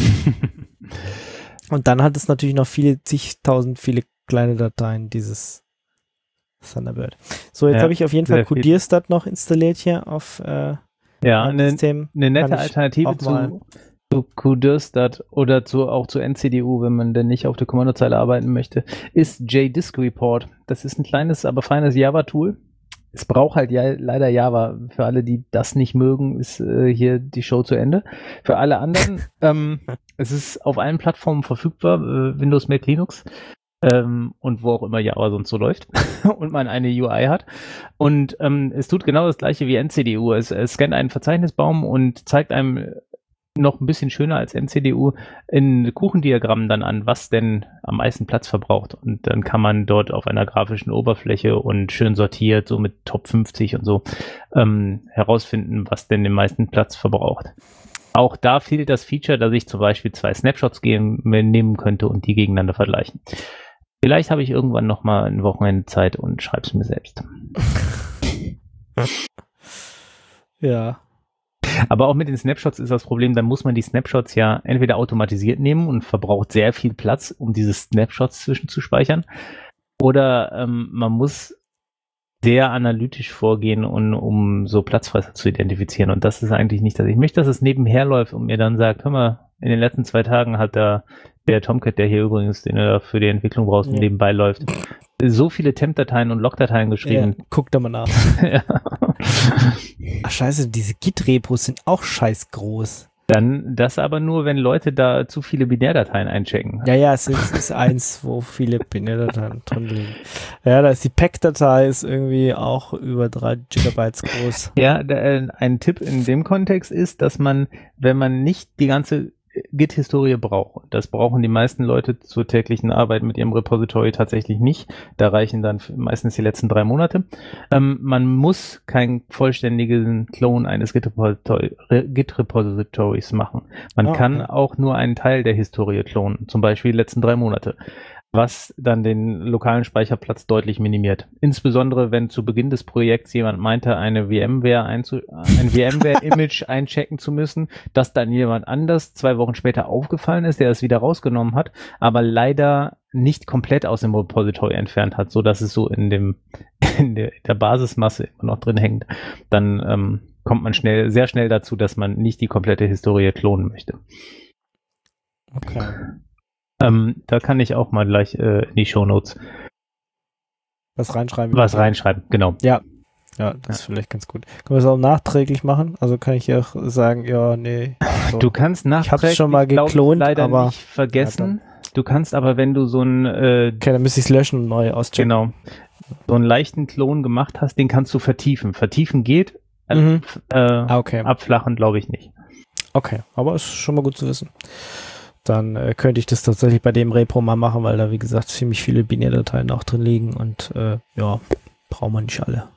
Und dann hat es natürlich noch viele, zigtausend, viele kleine Dateien, dieses Thunderbird. So, jetzt ja, habe ich auf jeden Fall Codierstat noch installiert hier auf äh, ja, eine, System. Eine nette Alternative zu, zu Codierstat oder zu, auch zu N C D U, wenn man denn nicht auf der Kommandozeile arbeiten möchte, ist J Disk Report. Das ist ein kleines, aber feines Java-Tool. Es braucht halt ja leider Java. Für alle, die das nicht mögen, ist äh, hier die Show zu Ende. Für alle anderen, ähm, es ist auf allen Plattformen verfügbar, äh, Windows, Mac, Linux. Ähm, und wo auch immer Java sonst so läuft und man eine U I hat. Und ähm, es tut genau das gleiche wie N C D U. Es, es scannt einen Verzeichnisbaum und zeigt einem noch ein bisschen schöner als N C D U in Kuchendiagrammen dann an, was denn am meisten Platz verbraucht. Und dann kann man dort auf einer grafischen Oberfläche und schön sortiert, so mit Top fünfzig und so, ähm, herausfinden, was denn den meisten Platz verbraucht. Auch da fehlt das Feature, dass ich zum Beispiel zwei Snapshots gehen, nehmen könnte und die gegeneinander vergleichen. Vielleicht habe ich irgendwann noch mal ein Wochenende Zeit und schreibe es mir selbst. Ja. Aber auch mit den Snapshots ist das Problem, dann muss man die Snapshots ja entweder automatisiert nehmen und verbraucht sehr viel Platz, um diese Snapshots zwischenzuspeichern, oder ähm, man muss sehr analytisch vorgehen, und, um so Platzfresser zu identifizieren. Und das ist eigentlich nicht, dass ich möchte, dass es nebenher läuft und mir dann sagt, hör mal, in den letzten zwei Tagen hat da der Tomcat, der hier übrigens, den du für die Entwicklung brauchst, ja, nebenbei läuft, so viele Temp-Dateien und Log-Dateien geschrieben. Ja, guck da mal nach. Ja. Ach scheiße, diese Git-Repos sind auch scheiß groß. Dann das aber nur, wenn Leute da zu viele Binärdateien einchecken. Ja, ja, es ist, es ist eins, wo viele Binärdateien drin liegen. Ja, da ist die Pack-Datei ist irgendwie auch über drei Gigabytes groß. Ja, da, äh, ein Tipp in dem Kontext ist, dass man, wenn man nicht die ganze Git-Historie braucht, das brauchen die meisten Leute zur täglichen Arbeit mit ihrem Repository tatsächlich nicht, da reichen dann meistens die letzten drei Monate. Ähm, man muss keinen vollständigen Clone eines Git-Repositories machen. Man oh, kann okay. auch nur einen Teil der Historie klonen, zum Beispiel die letzten drei Monate, was dann den lokalen Speicherplatz deutlich minimiert. Insbesondere, wenn zu Beginn des Projekts jemand meinte, eine VMware einzu- ein VMware-Image einchecken zu müssen, das dann jemand anders zwei Wochen später aufgefallen ist, der es wieder rausgenommen hat, aber leider nicht komplett aus dem Repository entfernt hat, so dass es so in dem in der, in der Basismasse immer noch drin hängt. Dann ähm, kommt man schnell, sehr schnell dazu, dass man nicht die komplette Historie klonen möchte. Okay. Ähm, da kann ich auch mal gleich äh, in die Shownotes was reinschreiben. Was reinschreiben, genau. Ja, ja, das ja. ist vielleicht ganz gut. Können wir es auch nachträglich machen? Also kann ich ja auch sagen, ja, nee. So. Du kannst nachträglich, ich hab's schon mal geklont, leider aber nicht vergessen. Ja, du kannst aber, wenn du so ein äh, okay, dann müsste ich es löschen und neu auschecken. Genau. So einen leichten Klon gemacht hast, den kannst du vertiefen. Vertiefen geht, mhm. äh, ah, okay. Abflachen glaube ich nicht. Okay, aber ist schon mal gut zu wissen. Dann äh, könnte ich das tatsächlich bei dem Repo mal machen, weil da, wie gesagt, ziemlich viele Binärdateien auch drin liegen und äh, ja, braucht man nicht alle.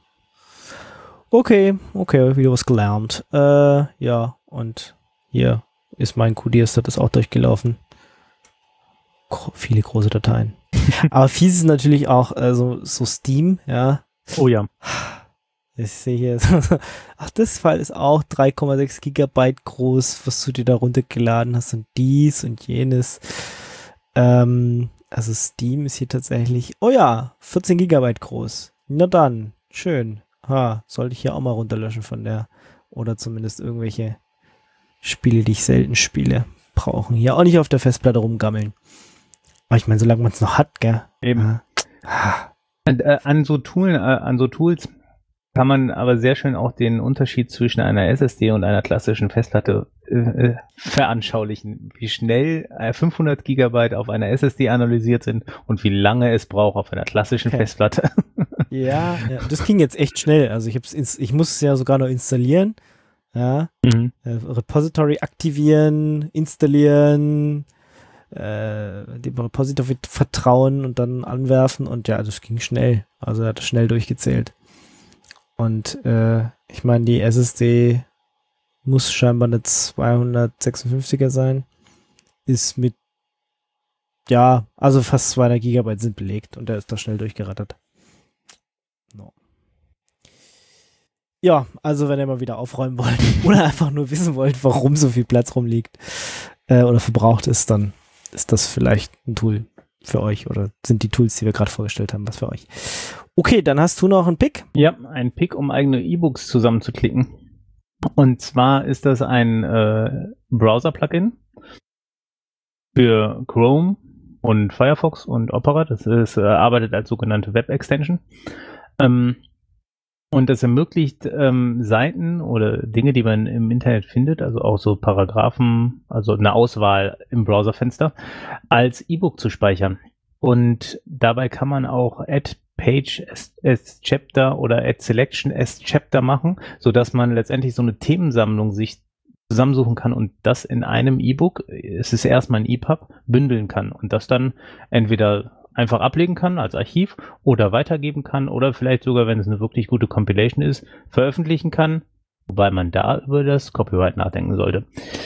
Okay, okay, wieder was gelernt. Äh, ja, und hier ist mein Codierstat ist auch durchgelaufen. Gro- viele große Dateien. Aber fies ist natürlich auch äh, so, so Steam, ja. Oh ja. Ich sehe hier, ach, das File ist auch drei Komma sechs Gigabyte groß, was du dir da runtergeladen hast und dies und jenes. Ähm, also Steam ist hier tatsächlich, oh ja, vierzehn Gigabyte groß. Na dann, schön. Ha, sollte ich hier auch mal runterlöschen von der, oder zumindest irgendwelche Spiele, die ich selten spiele, brauchen. Hier auch nicht auf der Festplatte rumgammeln. Aber ich meine, solange man es noch hat, gell? Eben. Ah. An, äh, an so Tools, äh, an so Tools kann man aber sehr schön auch den Unterschied zwischen einer S S D und einer klassischen Festplatte äh, veranschaulichen, wie schnell fünfhundert Gigabyte auf einer S S D analysiert sind und wie lange es braucht auf einer klassischen okay. Festplatte. Ja, ja, das ging jetzt echt schnell. Also ich, hab's ins, ich muss es ja sogar noch installieren. Ja, mhm. äh, Repository aktivieren, installieren, äh, dem Repository vertrauen und dann anwerfen und ja, das ging schnell. Also er hat schnell durchgezählt. Und äh, ich meine, die S S D muss scheinbar eine zweihundertsechsundfünfziger sein. Ist mit, ja, also fast zweihundert Gigabyte sind belegt und der ist da schnell durchgerattert. No. Ja, also wenn ihr mal wieder aufräumen wollt oder einfach nur wissen wollt, warum so viel Platz rumliegt äh, oder verbraucht ist, dann ist das vielleicht ein Tool für euch oder sind die Tools, die wir gerade vorgestellt haben, was für euch. Okay, dann hast du noch einen Pick? Ja, ein Pick, um eigene E-Books zusammenzuklicken. Und zwar ist das ein äh, Browser-Plugin für Chrome und Firefox und Opera. Das ist, äh, arbeitet als sogenannte Web-Extension. Ähm, und das ermöglicht ähm, Seiten oder Dinge, die man im Internet findet, also auch so Paragraphen, also eine Auswahl im Browserfenster, als E-Book zu speichern. Und dabei kann man auch Add Page as, as Chapter oder Add Selection as Chapter machen, sodass man letztendlich so eine Themensammlung sich zusammensuchen kann und das in einem E-Book, es ist erstmal ein E P U B, bündeln kann und das dann entweder einfach ablegen kann als Archiv oder weitergeben kann oder vielleicht sogar, wenn es eine wirklich gute Compilation ist, veröffentlichen kann, wobei man da über das Copyright nachdenken sollte.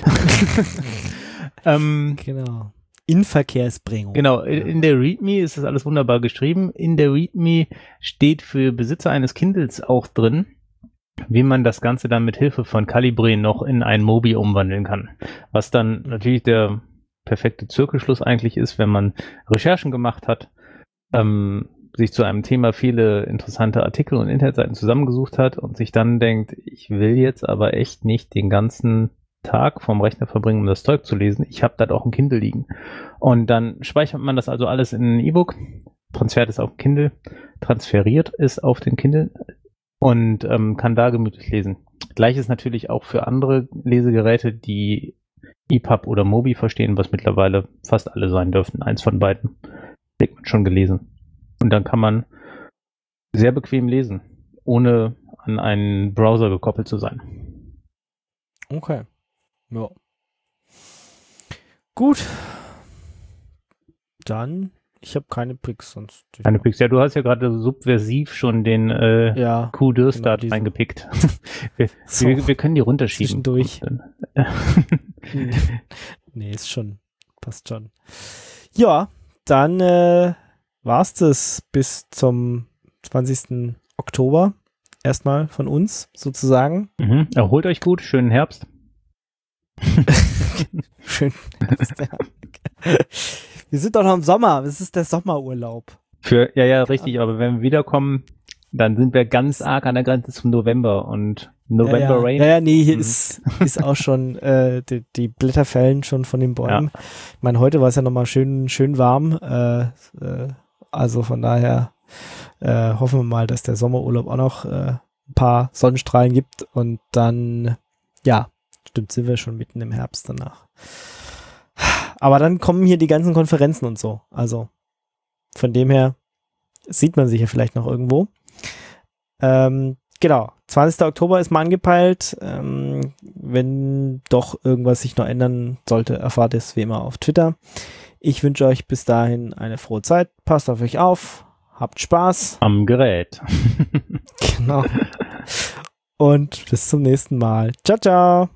ähm, genau. Inverkehrsbringung. Genau, in der README ist das alles wunderbar geschrieben. In der README steht für Besitzer eines Kindles auch drin, wie man das Ganze dann mit Hilfe von Calibre noch in ein Mobi umwandeln kann. Was dann natürlich der perfekte Zirkelschluss eigentlich ist, wenn man Recherchen gemacht hat, ähm, sich zu einem Thema viele interessante Artikel und Internetseiten zusammengesucht hat und sich dann denkt, ich will jetzt aber echt nicht den ganzen Tag vom Rechner verbringen, um das Zeug zu lesen. Ich habe da auch ein Kindle liegen. Und dann speichert man das also alles in ein E-Book, transferiert es auf Kindle, transferiert es auf den Kindle und ähm, kann da gemütlich lesen. Gleiches natürlich auch für andere Lesegeräte, die E P U B oder Mobi verstehen, was mittlerweile fast alle sein dürften. Eins von beiden kriegt man schon gelesen. Und dann kann man sehr bequem lesen, ohne an einen Browser gekoppelt zu sein. Okay. Ja. Gut. Dann, ich habe keine Picks sonst. Keine Picks. Ja, du hast ja gerade subversiv schon den äh, ja, Q-Dürstart genau reingepickt. wir, so. wir, wir können die runterschieben. Durch. Nee, ist schon. Passt schon. Ja, dann äh, war's das bis zum zwanzigsten Oktober. Erstmal von uns sozusagen. Mhm. Erholt euch gut. Schönen Herbst. Schön. Wir sind doch noch im Sommer. Es ist der Sommerurlaub. Für, ja, ja, richtig. Aber wenn wir wiederkommen, dann sind wir ganz arg an der Grenze zum November und November ja, ja. Rain. Ja, ja, nee, hier mhm. ist, ist auch schon, äh, die, die Blätter fällen schon von den Bäumen. Ja. Ich meine, heute war es ja nochmal schön, schön warm. Äh, äh, also von daher äh, hoffen wir mal, dass der Sommerurlaub auch noch äh, ein paar Sonnenstrahlen gibt und dann, ja, stimmt, sind wir schon mitten im Herbst danach. Aber dann kommen hier die ganzen Konferenzen und so. Also von dem her sieht man sich ja vielleicht noch irgendwo. Ähm, genau, zwanzigsten Oktober ist mal angepeilt. Ähm, wenn doch irgendwas sich noch ändern sollte, erfahrt ihr es wie immer auf Twitter. Ich wünsche euch bis dahin eine frohe Zeit. Passt auf euch auf. Habt Spaß. Am Gerät. Genau. Und bis zum nächsten Mal. Ciao, ciao.